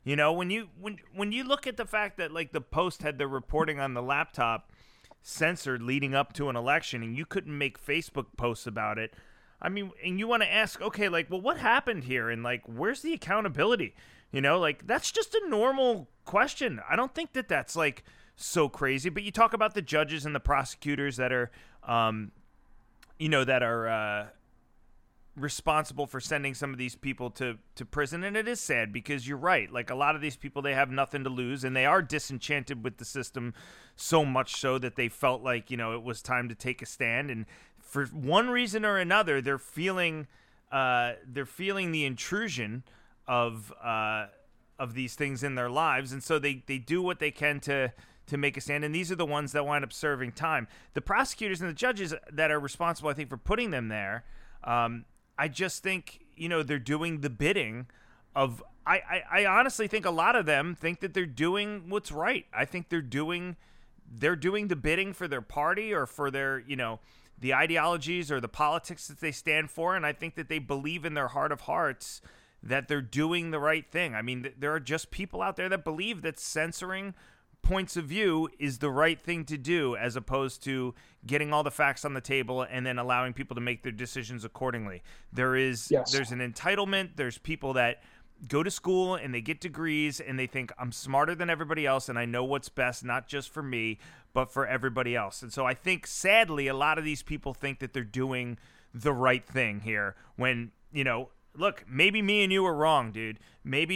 You know, when you look at the fact that like the Post had their reporting on the laptop censored leading up to an election, and you couldn't make Facebook posts about it. I mean, and you want to ask, okay, like, well, what happened here, and like, where's the accountability? You know, like that's just a normal question. I don't think that that's like so crazy. But you talk about the judges and the prosecutors that are, you know, that are responsible for sending some of these people to prison. And it is sad because you're right. Like a lot of these people, they have nothing to lose and they are disenchanted with the system so much so that they felt like, you know, it was time to take a stand. And for one reason or another, they're feeling the intrusion of these things in their lives. And so they do what they can to make a stand. And these are the ones that wind up serving time. The prosecutors and the judges that are responsible, I think, for putting them there, I just think, you know, they're doing the bidding of, I honestly think a lot of them think that they're doing what's right. I think they're doing the bidding for their party or for their, you know, the ideologies or the politics that they stand for. And I think that they believe in their heart of hearts that they're doing the right thing. I mean, there are just people out there that believe that censoring points of view is the right thing to do, as opposed to getting all the facts on the table and then allowing people to make their decisions accordingly. There's an entitlement. There's people that go to school and they get degrees and they think I'm smarter than everybody else and I know what's best, not just for me, but for everybody else. And so I think, sadly, a lot of these people think that they're doing the right thing here when, you know, look, maybe me and you are wrong, dude. Maybe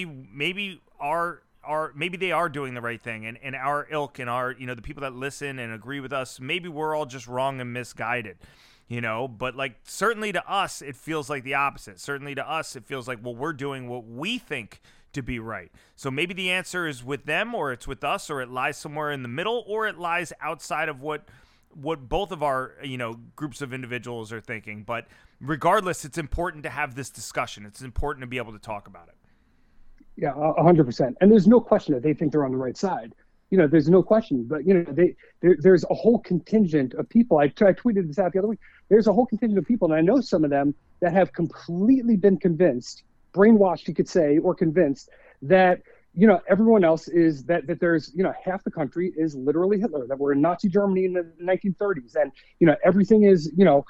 they are doing the right thing, and our ilk and our, you know, the people that listen and agree with us, maybe we're all just wrong and misguided, you know, but like certainly to us, it feels like the opposite. Certainly to us, it feels like, well, we're doing what we think to be right. So maybe the answer is with them or it's with us or it lies somewhere in the middle or it lies outside of what both of our, you know, groups of individuals are thinking. But regardless, it's important to have this discussion. It's important to be able to talk about it. Yeah, 100%. And there's no question that they think they're on the right side. You know, there's no question. But, you know, there's a whole contingent of people. I tweeted this out the other week. There's a whole contingent of people, and I know some of them that have completely been convinced, brainwashed, you could say, or convinced that, you know, everyone else is that there's, you know, half the country is literally Hitler, that we're in Nazi Germany in the 1930s. And, you know, everything is, you know,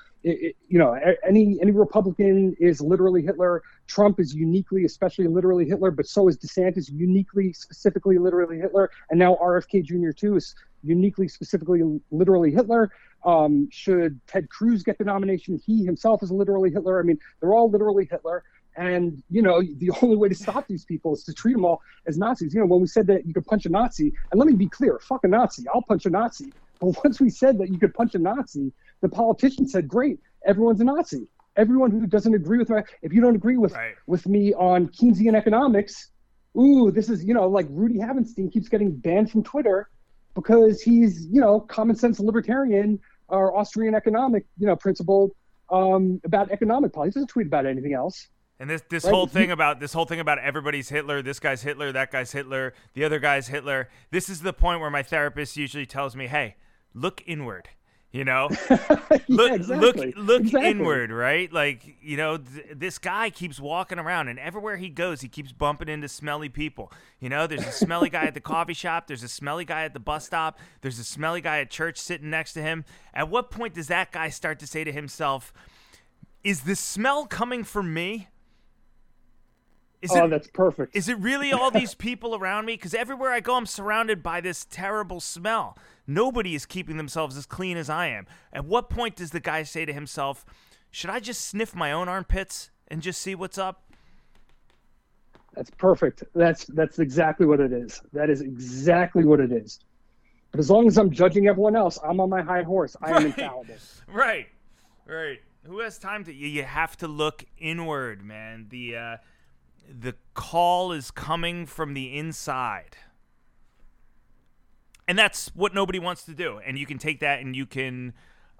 any Republican is literally Hitler. Trump is uniquely, especially literally Hitler, but so is DeSantis uniquely, specifically literally Hitler. And now RFK Jr. too is uniquely, specifically literally Hitler. Should Ted Cruz get the nomination, he himself is literally Hitler. I mean, they're all literally Hitler. And, you know, the only way to stop these people is to treat them all as Nazis. You know, when we said that you could punch a Nazi, and let me be clear, fuck a Nazi, I'll punch a Nazi. But once we said that you could punch a Nazi, the politicians said, great, everyone's a Nazi. Everyone who doesn't agree with if you don't agree with me on Keynesian economics, this is, you know, like Rudy Havenstein keeps getting banned from Twitter because he's, you know, common sense libertarian or Austrian economic, you know, principle about economic policy. He doesn't tweet about anything else. And this whole thing about everybody's Hitler, this guy's Hitler, that guy's Hitler, the other guy's Hitler. This is the point where my therapist usually tells me, "Hey, look inward." You know, look inward, right? Like, you know, this guy keeps walking around, and everywhere he goes, he keeps bumping into smelly people. You know, there's a smelly guy at the coffee shop. There's a smelly guy at the bus stop. There's a smelly guy at church sitting next to him. At what point does that guy start to say to himself, "Is the smell coming from me? That's perfect. Is it really all these people around me? Because everywhere I go, I'm surrounded by this terrible smell. Nobody is keeping themselves as clean as I am." At what point does the guy say to himself, "Should I just sniff my own armpits and just see what's up?" That's perfect. That's exactly what it is. That is exactly what it is. But as long as I'm judging everyone else, I'm on my high horse. I am infallible. Right. Who has time to? You have to look inward, man. The call is coming from the inside. And that's what nobody wants to do. And you can take that and you can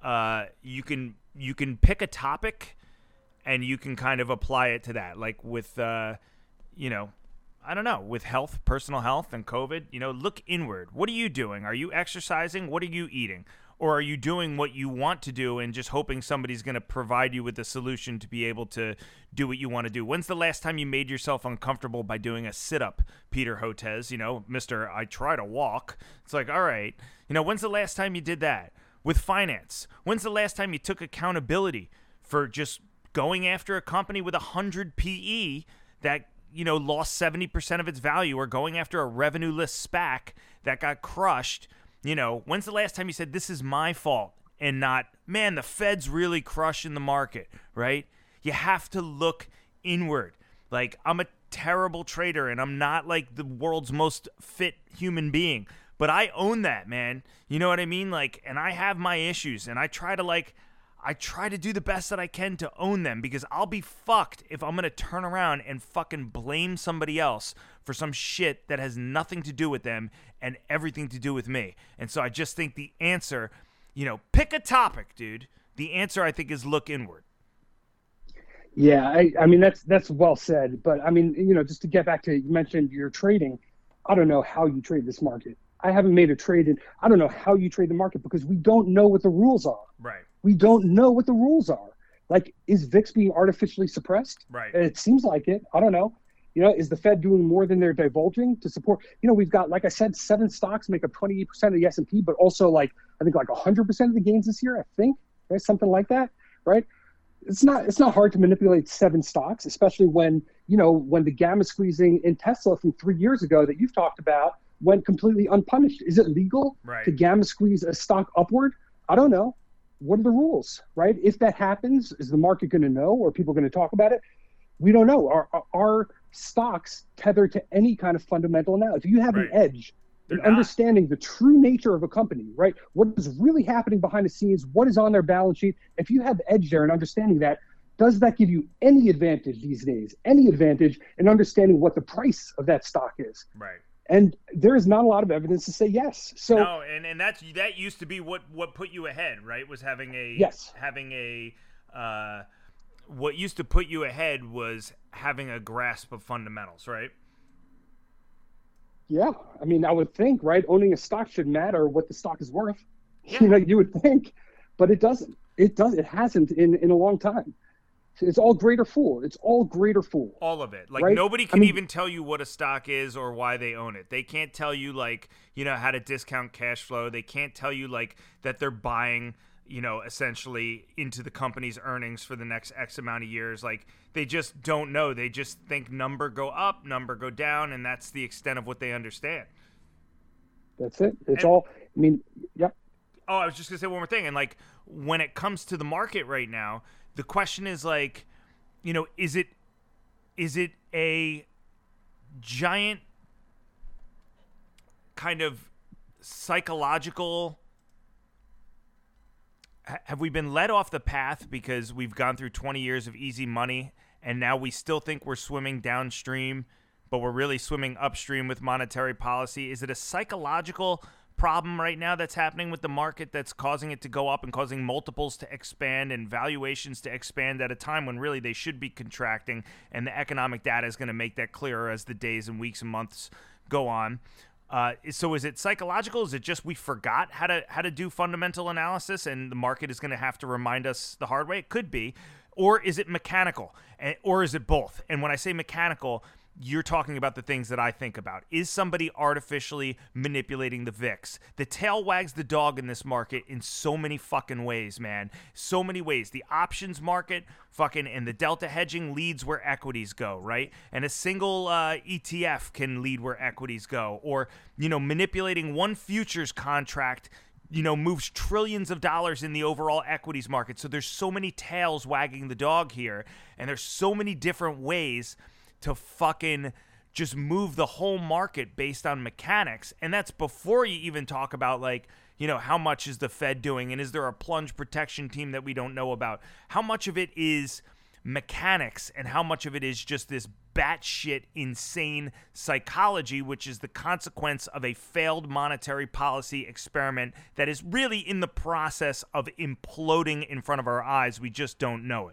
pick a topic and you can kind of apply it to that. Like with, you know, I don't know, with health, personal health and COVID, you know, look inward. What are you doing? Are you exercising? What are you eating? Or are you doing what you want to do and just hoping somebody's going to provide you with a solution to be able to do what you want to do? When's the last time you made yourself uncomfortable by doing a sit-up, Peter Hotez? You know, Mr. I try to walk. It's like, all right. You know, when's the last time you did that? With finance, when's the last time you took accountability for just going after a company with 100 PE that, you know, lost 70% of its value, or going after a revenue-less SPAC that got crushed? You know, when's the last time you said, this is my fault, and not, man, the Fed's really crushing the market, right? You have to look inward. Like, I'm a terrible trader, and I'm not like the world's most fit human being, but I own that, man. You know what I mean? Like, and I have my issues, and I try to do the best that I can to own them, because I'll be fucked if I'm going to turn around and fucking blame somebody else for some shit that has nothing to do with them and everything to do with me. And so I just think the answer, you know, pick a topic, dude. The answer, I think, is look inward. Yeah, I mean, that's well said. But I mean, you know, just to get back to, you mentioned your trading. I don't know how you trade this market. I haven't made a trade in, I don't know how you trade the market, because we don't know what the rules are. Right. We don't know what the rules are. Like, is VIX being artificially suppressed? Right. It seems like it. I don't know. You know, is the Fed doing more than they're divulging to support? You know, we've got, like I said, 7 stocks make up 28% of the S&P, but also like, I think like 100% of the gains this year, I think, right? Something like that, right? It's not hard to manipulate 7 stocks, especially when, you know, when the gamma squeezing in Tesla from 3 years ago that you've talked about went completely unpunished. Is it legal to gamma squeeze a stock upward? I don't know. What are the rules, right? If that happens, is the market going to know, or are people going to talk about it? We don't know. Are stocks tethered to any kind of fundamental analysis? If you have an edge in understanding the true nature of a company, right? What is really happening behind the scenes? What is on their balance sheet? If you have edge there and understanding that, does that give you any advantage these days? Any advantage in understanding what the price of that stock is? Right. And there is not a lot of evidence to say yes. So no, and that used to be what put you ahead, right? Was having a what used to put you ahead was having a grasp of fundamentals, right? Yeah, I mean, I would think, right? Owning a stock should matter what the stock is worth. Yeah. You know, you would think, but it doesn't. It hasn't in a long time. It's all greater fool. It's all greater fool. All of it. Like, right? Nobody can even tell you what a stock is or why they own it. They can't tell you, like, you know, how to discount cash flow. They can't tell you, like, that they're buying, you know, essentially into the company's earnings for the next X amount of years. Like, they just don't know. They just think number go up, number go down, and that's the extent of what they understand. That's it. It's all, I mean, yep. Oh, I was just going to say one more thing. And, like, when it comes to the market right now, the question is, like, you know, is it a giant kind of psychological, have we been led off the path because we've gone through 20 years of easy money and now we still think we're swimming downstream, but we're really swimming upstream with monetary policy? Is it a psychological problem right now that's happening with the market that's causing it to go up and causing multiples to expand and valuations to expand at a time when really they should be contracting, and the economic data is going to make that clearer as the days and weeks and months go on? So is it psychological? Is it just we forgot how to do fundamental analysis and the market is going to have to remind us the hard way? It could be. Or is it mechanical? Or is it both? And when I say mechanical, you're talking about the things that I think about. Is somebody artificially manipulating the VIX? The tail wags the dog in this market in so many fucking ways, man. So many ways. The options market fucking and the delta hedging leads where equities go, right? And a single ETF can lead where equities go. Or, you know, manipulating one futures contract, you know, moves trillions of dollars in the overall equities market. So there's so many tails wagging the dog here. And there's so many different ways to fucking just move the whole market based on mechanics. And that's before you even talk about, like, you know, how much is the Fed doing and is there a plunge protection team that we don't know about? How much of it is mechanics and how much of it is just this batshit insane psychology, which is the consequence of a failed monetary policy experiment that is really in the process of imploding in front of our eyes. We just don't know it.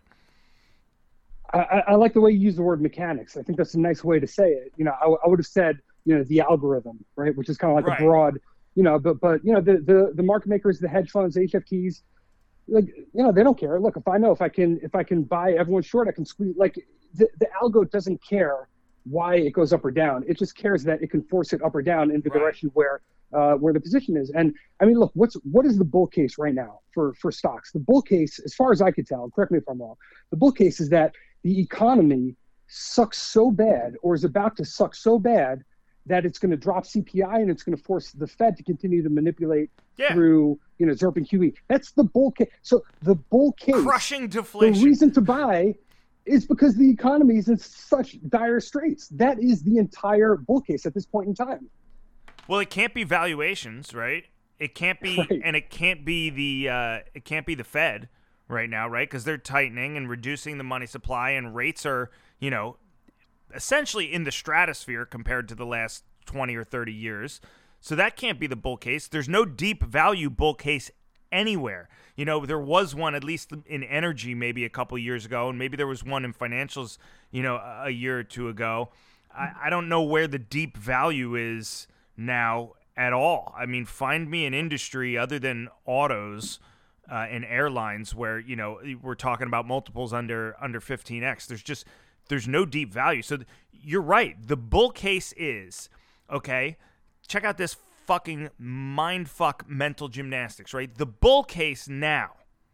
I like the way you use the word mechanics. I think that's a nice way to say it. You know, I would have said, you know, the algorithm, right? Which is kind of like a broad, But the market makers, the hedge funds, HFTs, like, they don't care. Look, if I can buy everyone short, I can squeeze. Like, the algo doesn't care why it goes up or down. It just cares that it can force it up or down in the direction where the position is. And I mean, look, what is the bull case right now for stocks? The bull case, as far as I could tell, correct me if I'm wrong, the bull case is that the economy sucks so bad, or is about to suck so bad, that it's going to drop CPI and it's going to force the Fed to continue to manipulate through, ZIRP and QE. That's the bull case. So the bull case, crushing deflation. The reason to buy is because the economy is in such dire straits. That is the entire bull case at this point in time. Well, it can't be valuations, right? It can't be, and it can't be the Fed right now, right? Because they're tightening and reducing the money supply, and rates are, essentially in the stratosphere compared to the last 20 or 30 years. So that can't be the bull case. There's no deep value bull case anywhere. There was one, at least in energy, maybe a couple years ago, and maybe there was one in financials, a year or two ago. I don't know where the deep value is now at all. I mean, find me an industry other than autos and airlines where, we're talking about multiples under 15x. There's no deep value. So you're right. The bull case is, okay, check out this fucking mindfuck mental gymnastics, right? The bull case now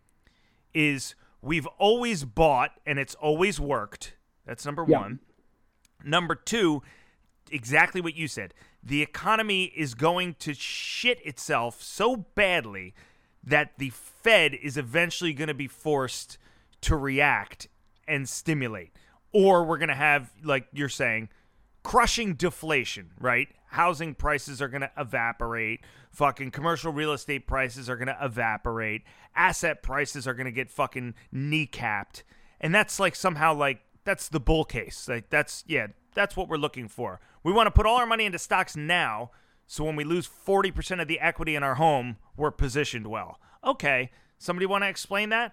is we've always bought and it's always worked. That's number one. Number two, exactly what you said. The economy is going to shit itself so badly that the Fed is eventually going to be forced to react and stimulate. Or we're going to have, like you're saying, crushing deflation, right? Housing prices are going to evaporate. Fucking commercial real estate prices are going to evaporate. Asset prices are going to get fucking kneecapped. And that's like somehow like, that's the bull case. Like that's what we're looking for. We want to put all our money into stocks now, so when we lose 40% of the equity in our home, we're positioned well. Okay, somebody want to explain that?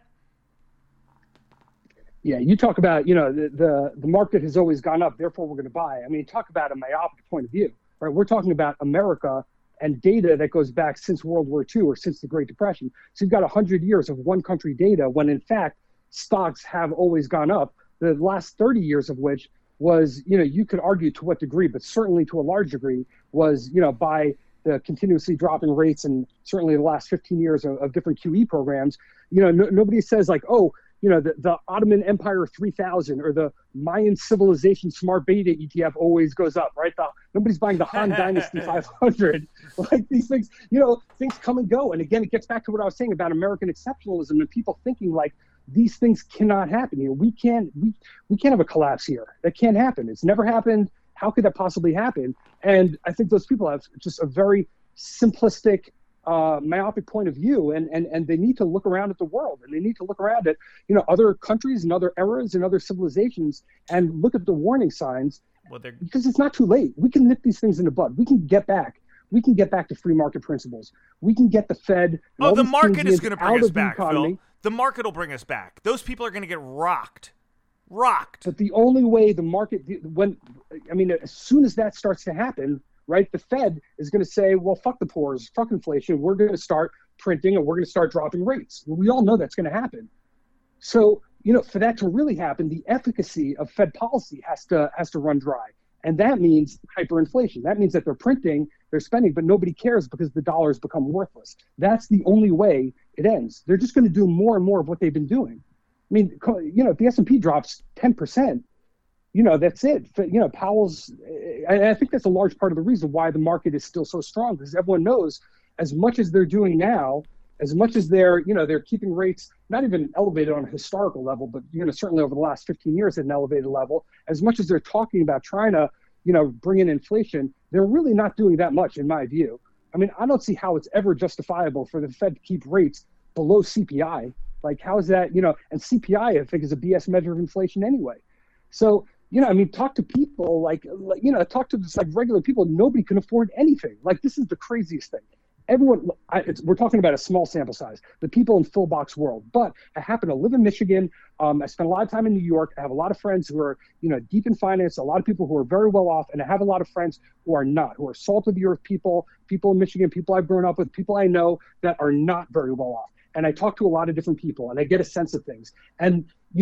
Yeah, you talk about, the market has always gone up, therefore we're going to buy. I mean, talk about a myopic point of view, right? We're talking about America and data that goes back since World War II or since the Great Depression. So you've got 100 years of one country data when, in fact, stocks have always gone up, the last 30 years of which was, you could argue to what degree, but certainly to a large degree, was, by the continuously dropping rates, and certainly the last 15 years of different QE programs. Nobody says like, oh, the Ottoman Empire 3000 or the Mayan Civilization Smart Beta ETF always goes up, right? Nobody's buying the Han Dynasty 500. Like these things, things come and go. And again, it gets back to what I was saying about American exceptionalism and people thinking like these things cannot happen here. We can't have a collapse here. That can't happen. It's never happened. How could that possibly happen? And I think those people have just a very simplistic, myopic point of view, and they need to look around at the world, and they need to look around at other countries and other eras and other civilizations and look at the warning signs, because it's not too late. We can nip these things in the bud. We can get back to free market principles. We can get the Fed. The market is going to bring us back, Phil. The market will bring us back. Those people are going to get rocked. But the only way the market, as soon as that starts to happen, right, the Fed is going to say, well, fuck the pores, fuck inflation. We're going to start printing and we're going to start dropping rates. We all know that's going to happen. So, for that to really happen, the efficacy of Fed policy has to run dry. And that means hyperinflation. That means that they're printing, they're spending, but nobody cares because the dollar's become worthless. That's the only way it ends. They're just going to do more and more of what they've been doing. I mean, if the S&P drops 10%, that's it. Powell's, I think that's a large part of the reason why the market is still so strong, because everyone knows as much as they're doing now, as much as they're keeping rates not even elevated on a historical level, but certainly over the last 15 years at an elevated level, as much as they're talking about trying to, bring in inflation, they're really not doing that much in my view. I mean, I don't see how it's ever justifiable for the Fed to keep rates below CPI. Like, how is that, and CPI, I think, is a BS measure of inflation anyway. So, talk to people talk to just like regular people. Nobody can afford anything. Like, this is the craziest thing. everyone, we're talking about a small sample size, the people in full box world. But I happen to live in Michigan. I spent a lot of time in New York. I have a lot of friends who are, deep in finance, a lot of people who are very well off. And I have a lot of friends who are not, who are salt of the earth people in Michigan, people I've grown up with, people I know that are not very well off. And I talk to a lot of different people and I get a sense of things. And,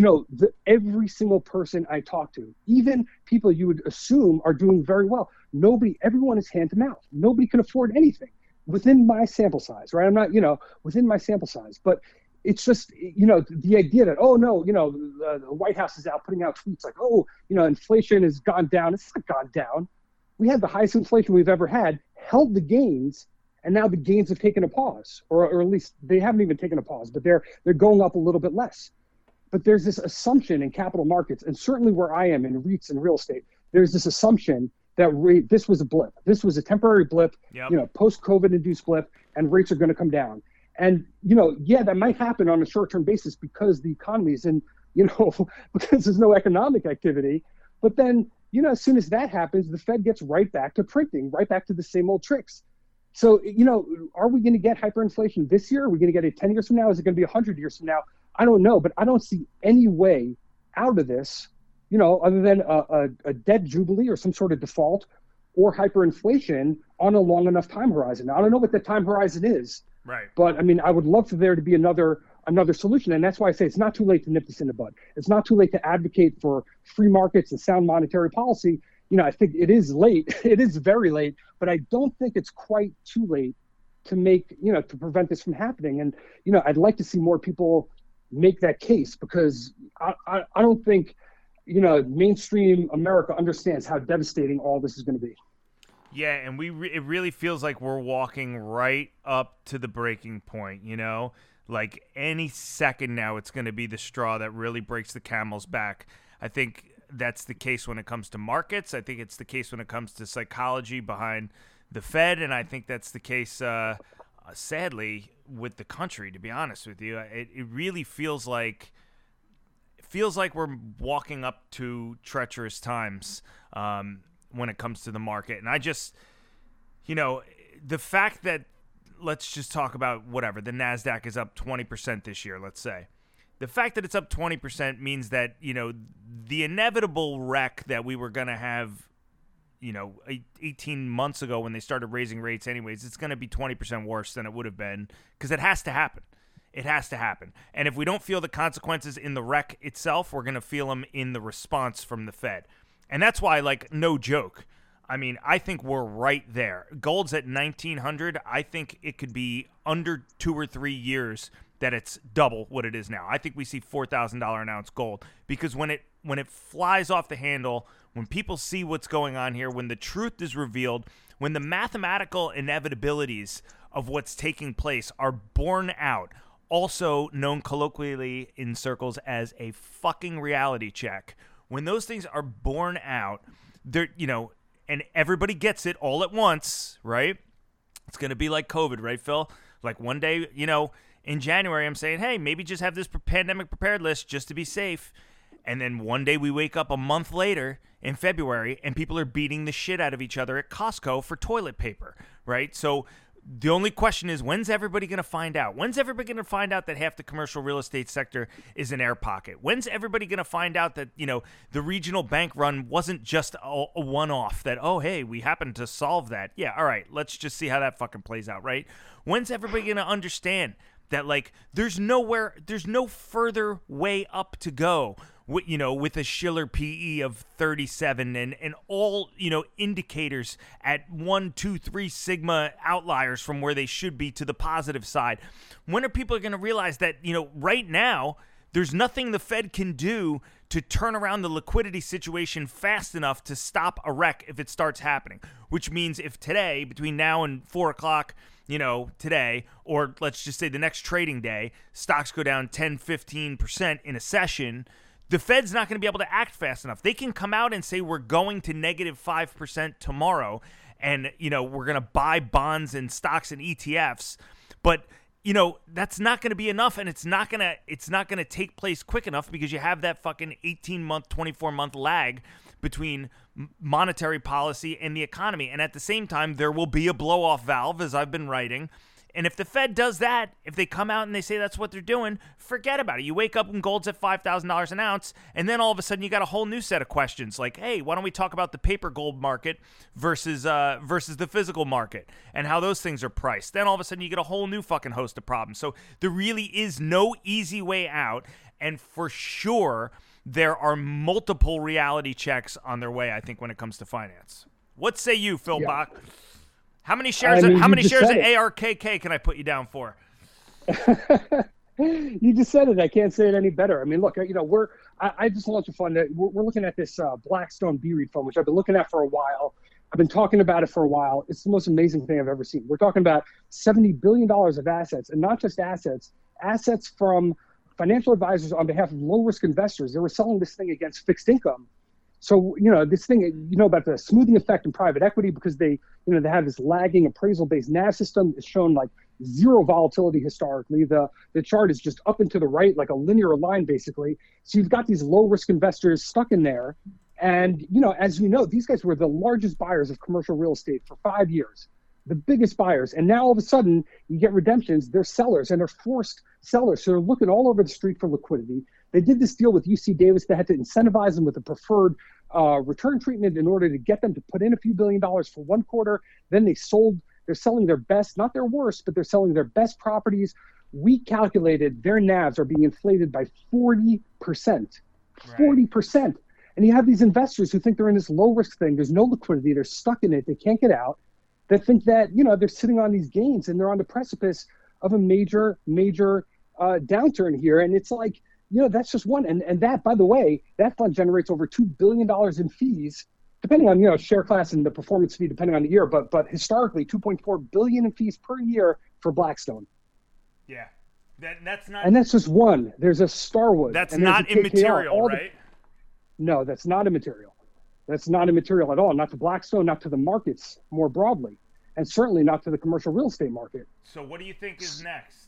every single person I talk to, even people you would assume are doing very well, everyone is hand to mouth. Nobody can afford anything within my sample size, right? I'm not, within my sample size, but it's just, the idea that, oh no, the White House is out putting out tweets like, oh, inflation has gone down. It's not gone down. We had the highest inflation we've ever had, held the gains, and now the gains have taken a pause, or at least they haven't even taken a pause, but they're going up a little bit less. But there's this assumption in capital markets, and certainly where I am in REITs and real estate, there's this assumption that this was a blip. This was a temporary blip, post-COVID induced blip, and rates are going to come down. And, that might happen on a short-term basis because the economy is in, because there's no economic activity. But then, as soon as that happens, the Fed gets right back to printing, right back to the same old tricks. So, are we going to get hyperinflation this year? Are we going to get it 10 years from now? Is it going to be 100 years from now? I don't know, but I don't see any way out of this, other than a debt jubilee or some sort of default or hyperinflation on a long enough time horizon. Now, I don't know what the time horizon is, right? But I mean, I would love for there to be another solution, and that's why I say it's not too late to nip this in the bud. It's not too late to advocate for free markets and sound monetary policy. I think it is late. It is very late, but I don't think it's quite too late to make, to prevent this from happening. And, I'd like to see more people make that case, because I don't think, mainstream America understands how devastating all this is going to be. Yeah, and it really feels like we're walking right up to the breaking point, Like any second now it's going to be the straw that really breaks the camel's back. I think that's the case when it comes to markets. I think it's the case when it comes to psychology behind the Fed, and I think that's the case, sadly, with the country. To be honest with you, it really feels like we're walking up to treacherous times when it comes to the market. And I just, the fact that, let's just talk about whatever, the NASDAQ is up 20% this year, let's say. The fact that it's up 20% means that, the inevitable wreck that we were going to have, 18 months ago when they started raising rates anyways, it's going to be 20% worse than it would have been, because it has to happen. It has to happen. And if we don't feel the consequences in the wreck itself, we're going to feel them in the response from the Fed. And that's why, no joke, I mean, I think we're right there. Gold's at 1,900. I think it could be under 2 or 3 years that it's double what it is now. I think we see $4,000 an ounce gold, because when it flies off the handle, when people see what's going on here, when the truth is revealed, when the mathematical inevitabilities of what's taking place are borne out, also known colloquially in circles as a fucking reality check, when those things are borne out, they're, and everybody gets it all at once, right? It's going to be like COVID, right, Phil? Like one day, in January, I'm saying, hey, maybe just have this pandemic prepared list just to be safe. And then one day we wake up a month later in February and people are beating the shit out of each other at Costco for toilet paper, right? So the only question is, when's everybody going to find out? When's everybody going to find out that half the commercial real estate sector is an air pocket? When's everybody going to find out that, the regional bank run wasn't just a one-off, that, oh, hey, we happened to solve that. Yeah, all right, let's just see how that fucking plays out, right? When's everybody going to understand that, there's no further way up to go, with a Shiller PE of 37 and all, indicators at 1, 2, 3 sigma outliers from where they should be to the positive side? When are people going to realize that, right now, there's nothing the Fed can do to turn around the liquidity situation fast enough to stop a wreck if it starts happening? Which means if today, between now and 4 o'clock, today, or let's just say the next trading day, stocks go down 10, 15% in a session, the Fed's not going to be able to act fast enough. They can come out and say we're going to negative 5% tomorrow, and we're going to buy bonds and stocks and ETFs, but that's not going to be enough, and it's not going to take place quick enough because you have that fucking 18-month, 24-month lag between monetary policy and the economy. And at the same time, there will be a blow-off valve, as I've been writing. And if the Fed does that, if they come out and they say that's what they're doing, forget about it. You wake up and gold's at $5,000 an ounce, and then all of a sudden you got a whole new set of questions like, hey, why don't we talk about the paper gold market versus the physical market and how those things are priced? Then all of a sudden you get a whole new fucking host of problems. So there really is no easy way out, and for sure there are multiple reality checks on their way, I think, when it comes to finance. What say you, Phil Bach? How many shares? How many shares of ARKK can I put you down for? You just said it. I can't say it any better. I mean, look, I just launched a fund. We're looking at this Blackstone BREIT fund, which I've been looking at for a while. I've been talking about it for a while. It's the most amazing thing I've ever seen. We're talking about $70 billion of assets, and not just assets from financial advisors on behalf of low-risk investors. They were selling this thing against fixed income. So, this thing, about the smoothing effect in private equity, because they have this lagging appraisal-based NAV system. It's shown like zero volatility historically. The chart is just up and to the right, like a linear line, basically. So you've got these low-risk investors stuck in there. And, as you know, these guys were the largest buyers of commercial real estate for 5 years, the biggest buyers. And now all of a sudden you get redemptions. They're sellers, and they're forced sellers. So they're looking all over the street for liquidity. They did this deal with UC Davis. They had to incentivize them with a preferred return treatment in order to get them to put in a few $1 billion for one quarter. Then they're selling their best, not their worst, but they're selling their best properties. We calculated their NAVs are being inflated by 40%. 40%. And you have these investors who think they're in this low risk thing. There's no liquidity. They're stuck in it. They can't get out. They think that, they're sitting on these gains and they're on the precipice of a major downturn here. And it's like, that's just one. And that, by the way, that fund generates over $2 billion in fees, depending on, share class and the performance fee, depending on the year. But historically, $2.4 billion in fees per year for Blackstone. Yeah. That's not. And that's just one. There's a Starwood. That's not immaterial, right? No, that's not immaterial. That's not immaterial at all. Not to Blackstone, not to the markets more broadly, and certainly not to the commercial real estate market. So what do you think is next?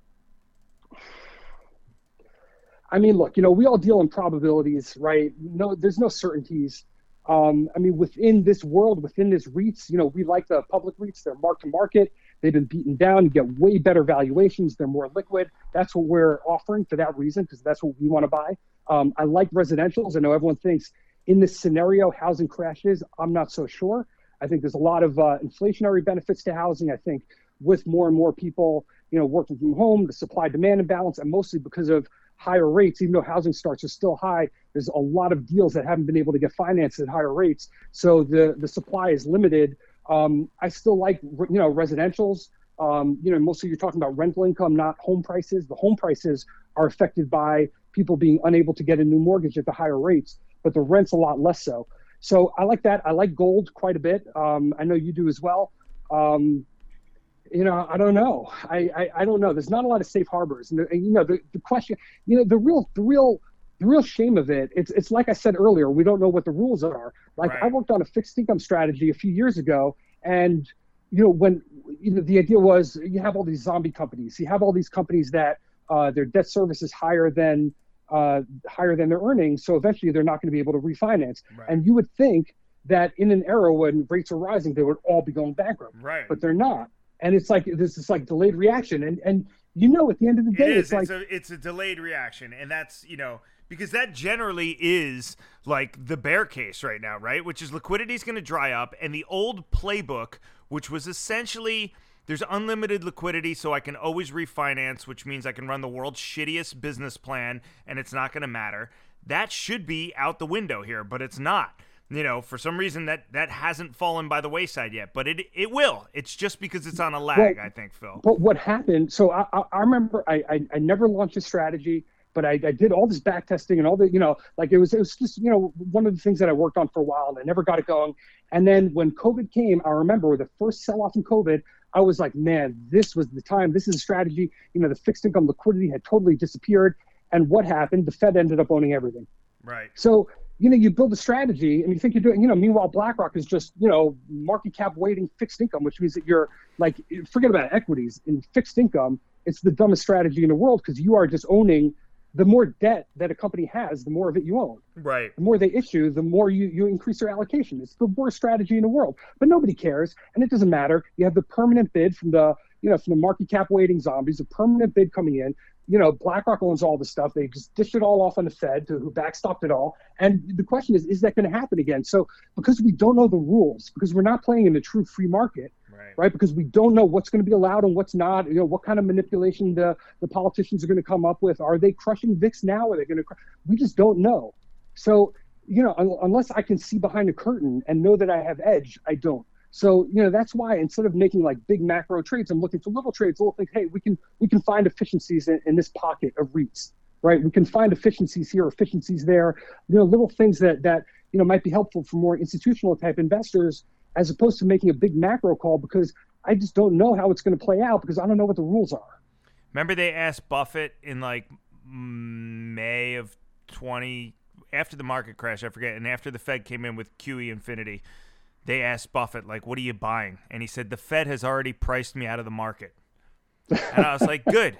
I mean, look, we all deal in probabilities, right? No, there's no certainties. Within this world, within this REITs, we like the public REITs. They're mark to market. They've been beaten down. You get way better valuations. They're more liquid. That's what we're offering for that reason, because that's what we want to buy. I like residentials. I know everyone thinks in this scenario, housing crashes. I'm not so sure. I think there's a lot of inflationary benefits to housing. I think with more and more people, working from home, the supply-demand imbalance, and mostly because of higher rates, even though housing starts are still high, there's a lot of deals that haven't been able to get financed at higher rates. So the supply is limited. I still like, residentials. Mostly you're talking about rental income, not home prices. The home prices are affected by people being unable to get a new mortgage at the higher rates, but the rent's a lot less so. So I like that. I like gold quite a bit. I know you do as well. I don't know. I don't know. There's not a lot of safe harbors. And the question, the real shame of it, it's like I said earlier, we don't know what the rules are. Like right. I worked on a fixed income strategy a few years ago, and when the idea was you have all these zombie companies. You have all these companies that their debt service is higher than their earnings, so eventually they're not going to be able to refinance. Right. And you would think that in an era when rates are rising, they would all be going bankrupt. Right. But they're not. And it's like this is like delayed reaction. And at the end of the day, it's a delayed reaction. And that's, because that generally is like the bear case right now, right? Which is liquidity is going to dry up. And the old playbook, which was essentially there's unlimited liquidity, so I can always refinance, which means I can run the world's shittiest business plan and it's not going to matter. That should be out the window here, but it's not. For some reason that hasn't fallen by the wayside yet, but it will. It's just because it's on a lag, I think, Phil. But what happened, so I remember I never launched a strategy, but I did all this back testing and all the, it was just, one of the things that I worked on for a while and I never got it going. And then when COVID came, I remember the first sell-off in COVID, I was like, man, this was the time. This is a strategy. The fixed income liquidity had totally disappeared. And what happened? The Fed ended up owning everything. Right. So, you build a strategy and you think you're doing, meanwhile, BlackRock is just, market cap weighting fixed income, which means that you're like, forget about equities. In fixed income, it's the dumbest strategy in the world, because you are just owning. The more debt that a company has, the more of it you own. Right. The more they issue, the more you increase their allocation. It's the worst strategy in the world, but nobody cares, and it doesn't matter. You have the permanent bid from the market cap weighting zombies, a permanent bid coming in. BlackRock owns all the stuff. They just dished it all off on the Fed, who backstopped it all. And the question is that going to happen again? So because we don't know the rules, because we're not playing in a true free market, right? Because we don't know what's going to be allowed and what's not, what kind of manipulation the politicians are going to come up with. Are they crushing VIX now? Are they going to we just don't know. So, unless I can see behind the curtain and know that I have edge, I don't. So, that's why instead of making like big macro trades, I'm looking for little trades, little things. Hey, we can find efficiencies in this pocket of REITs, right? We can find efficiencies here, efficiencies there, little things that might be helpful for more institutional type investors, as opposed to making a big macro call, because I just don't know how it's going to play out, because I don't know what the rules are. Remember they asked Buffett in like May of 20, after the market crash, I forget, and after the Fed came in with QE Infinity, they asked Buffett, like, what are you buying? And he said, the Fed has already priced me out of the market. And I was like, good.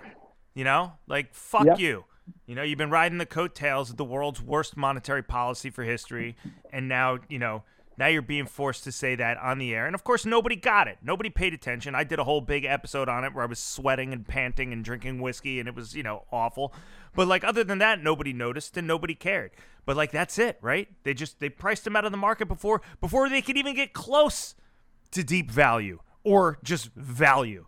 Fuck yep. you. You've been riding the coattails of the world's worst monetary policy for history. And now, now you're being forced to say that on the air. And of course, nobody got it. Nobody paid attention. I did a whole big episode on it where I was sweating and panting and drinking whiskey, and it was, awful. But other than that, nobody noticed and nobody cared. But that's it, right? They priced them out of the market before they could even get close to deep value or just value,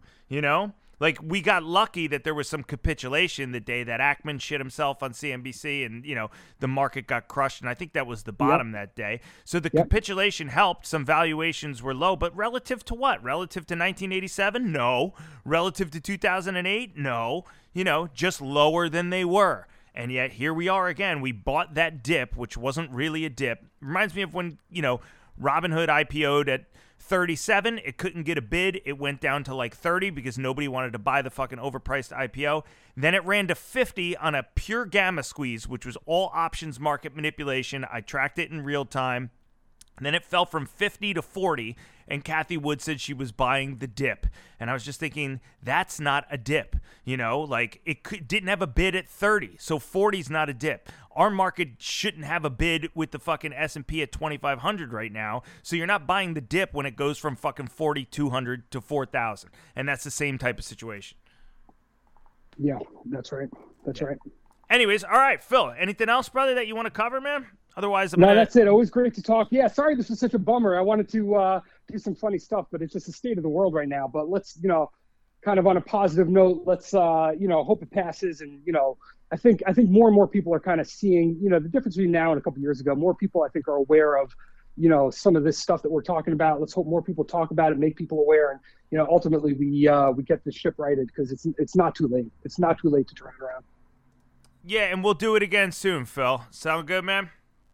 we got lucky that there was some capitulation the day that Ackman shit himself on CNBC and, the market got crushed. And I think that was the bottom that day. So the capitulation helped. Some valuations were low, but relative to what? Relative to 1987? No. Relative to 2008? No. Just lower than they were. And yet here we are again. We bought that dip, which wasn't really a dip. Reminds me of when, Robinhood IPO'd at 37. It couldn't get a bid. It went down to 30 because nobody wanted to buy the fucking overpriced IPO. Then it ran to 50 on a pure gamma squeeze, which was all options market manipulation. I tracked it in real time. And then it fell from 50 to 40, and Cathie Wood said she was buying the dip. And I was just thinking, that's not a dip. Didn't have a bid at 30, so 40 is not a dip. Our market shouldn't have a bid with the fucking S&P at 2,500 right now, so you're not buying the dip when it goes from fucking 4,200 to 4,000. And that's the same type of situation. Yeah, that's right. That's right. Anyways, all right, Phil, anything else, brother, that you want to cover, man? Otherwise, that's it. Always great to talk. Yeah, sorry this was such a bummer. I wanted to do some funny stuff, but it's just the state of the world right now. But let's, kind of on a positive note, let's, hope it passes. And, I think more and more people are kind of seeing, the difference between now and a couple of years ago. More people, I think, are aware of, some of this stuff that we're talking about. Let's hope more people talk about it, make people aware. And, ultimately we get this ship righted, because it's not too late. It's not too late to turn it around. Yeah, and we'll do it again soon, Phil. Sound good, man?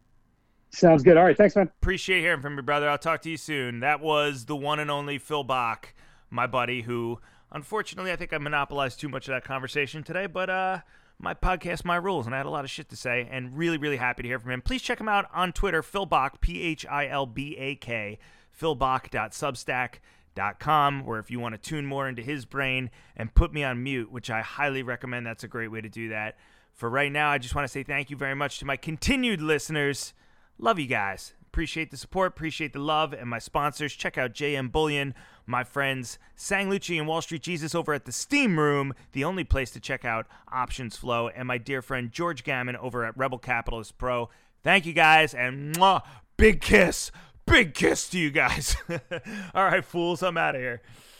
Sounds good. All right. Thanks, man. Appreciate hearing from you, brother. I'll talk to you soon. That was the one and only Phil Bach, my buddy, who, unfortunately, I think I monopolized too much of that conversation today, but my podcast, my rules, and I had a lot of shit to say, and really, really happy to hear from him. Please check him out on Twitter, Phil Bach, Philbak, philbach.substack.com, where if you want to tune more into his brain and put me on mute, which I highly recommend, that's a great way to do that. For right now, I just want to say thank you very much to my continued listeners. Love you guys. Appreciate the support, appreciate the love, and my sponsors. Check out JM Bullion, my friends Sang Lucci and Wall Street Jesus over at the Steam Room, the only place to check out options flow, and my dear friend George Gammon over at Rebel Capitalist Pro. Thank you guys, and big kiss to you guys. All right, fools, I'm out of here.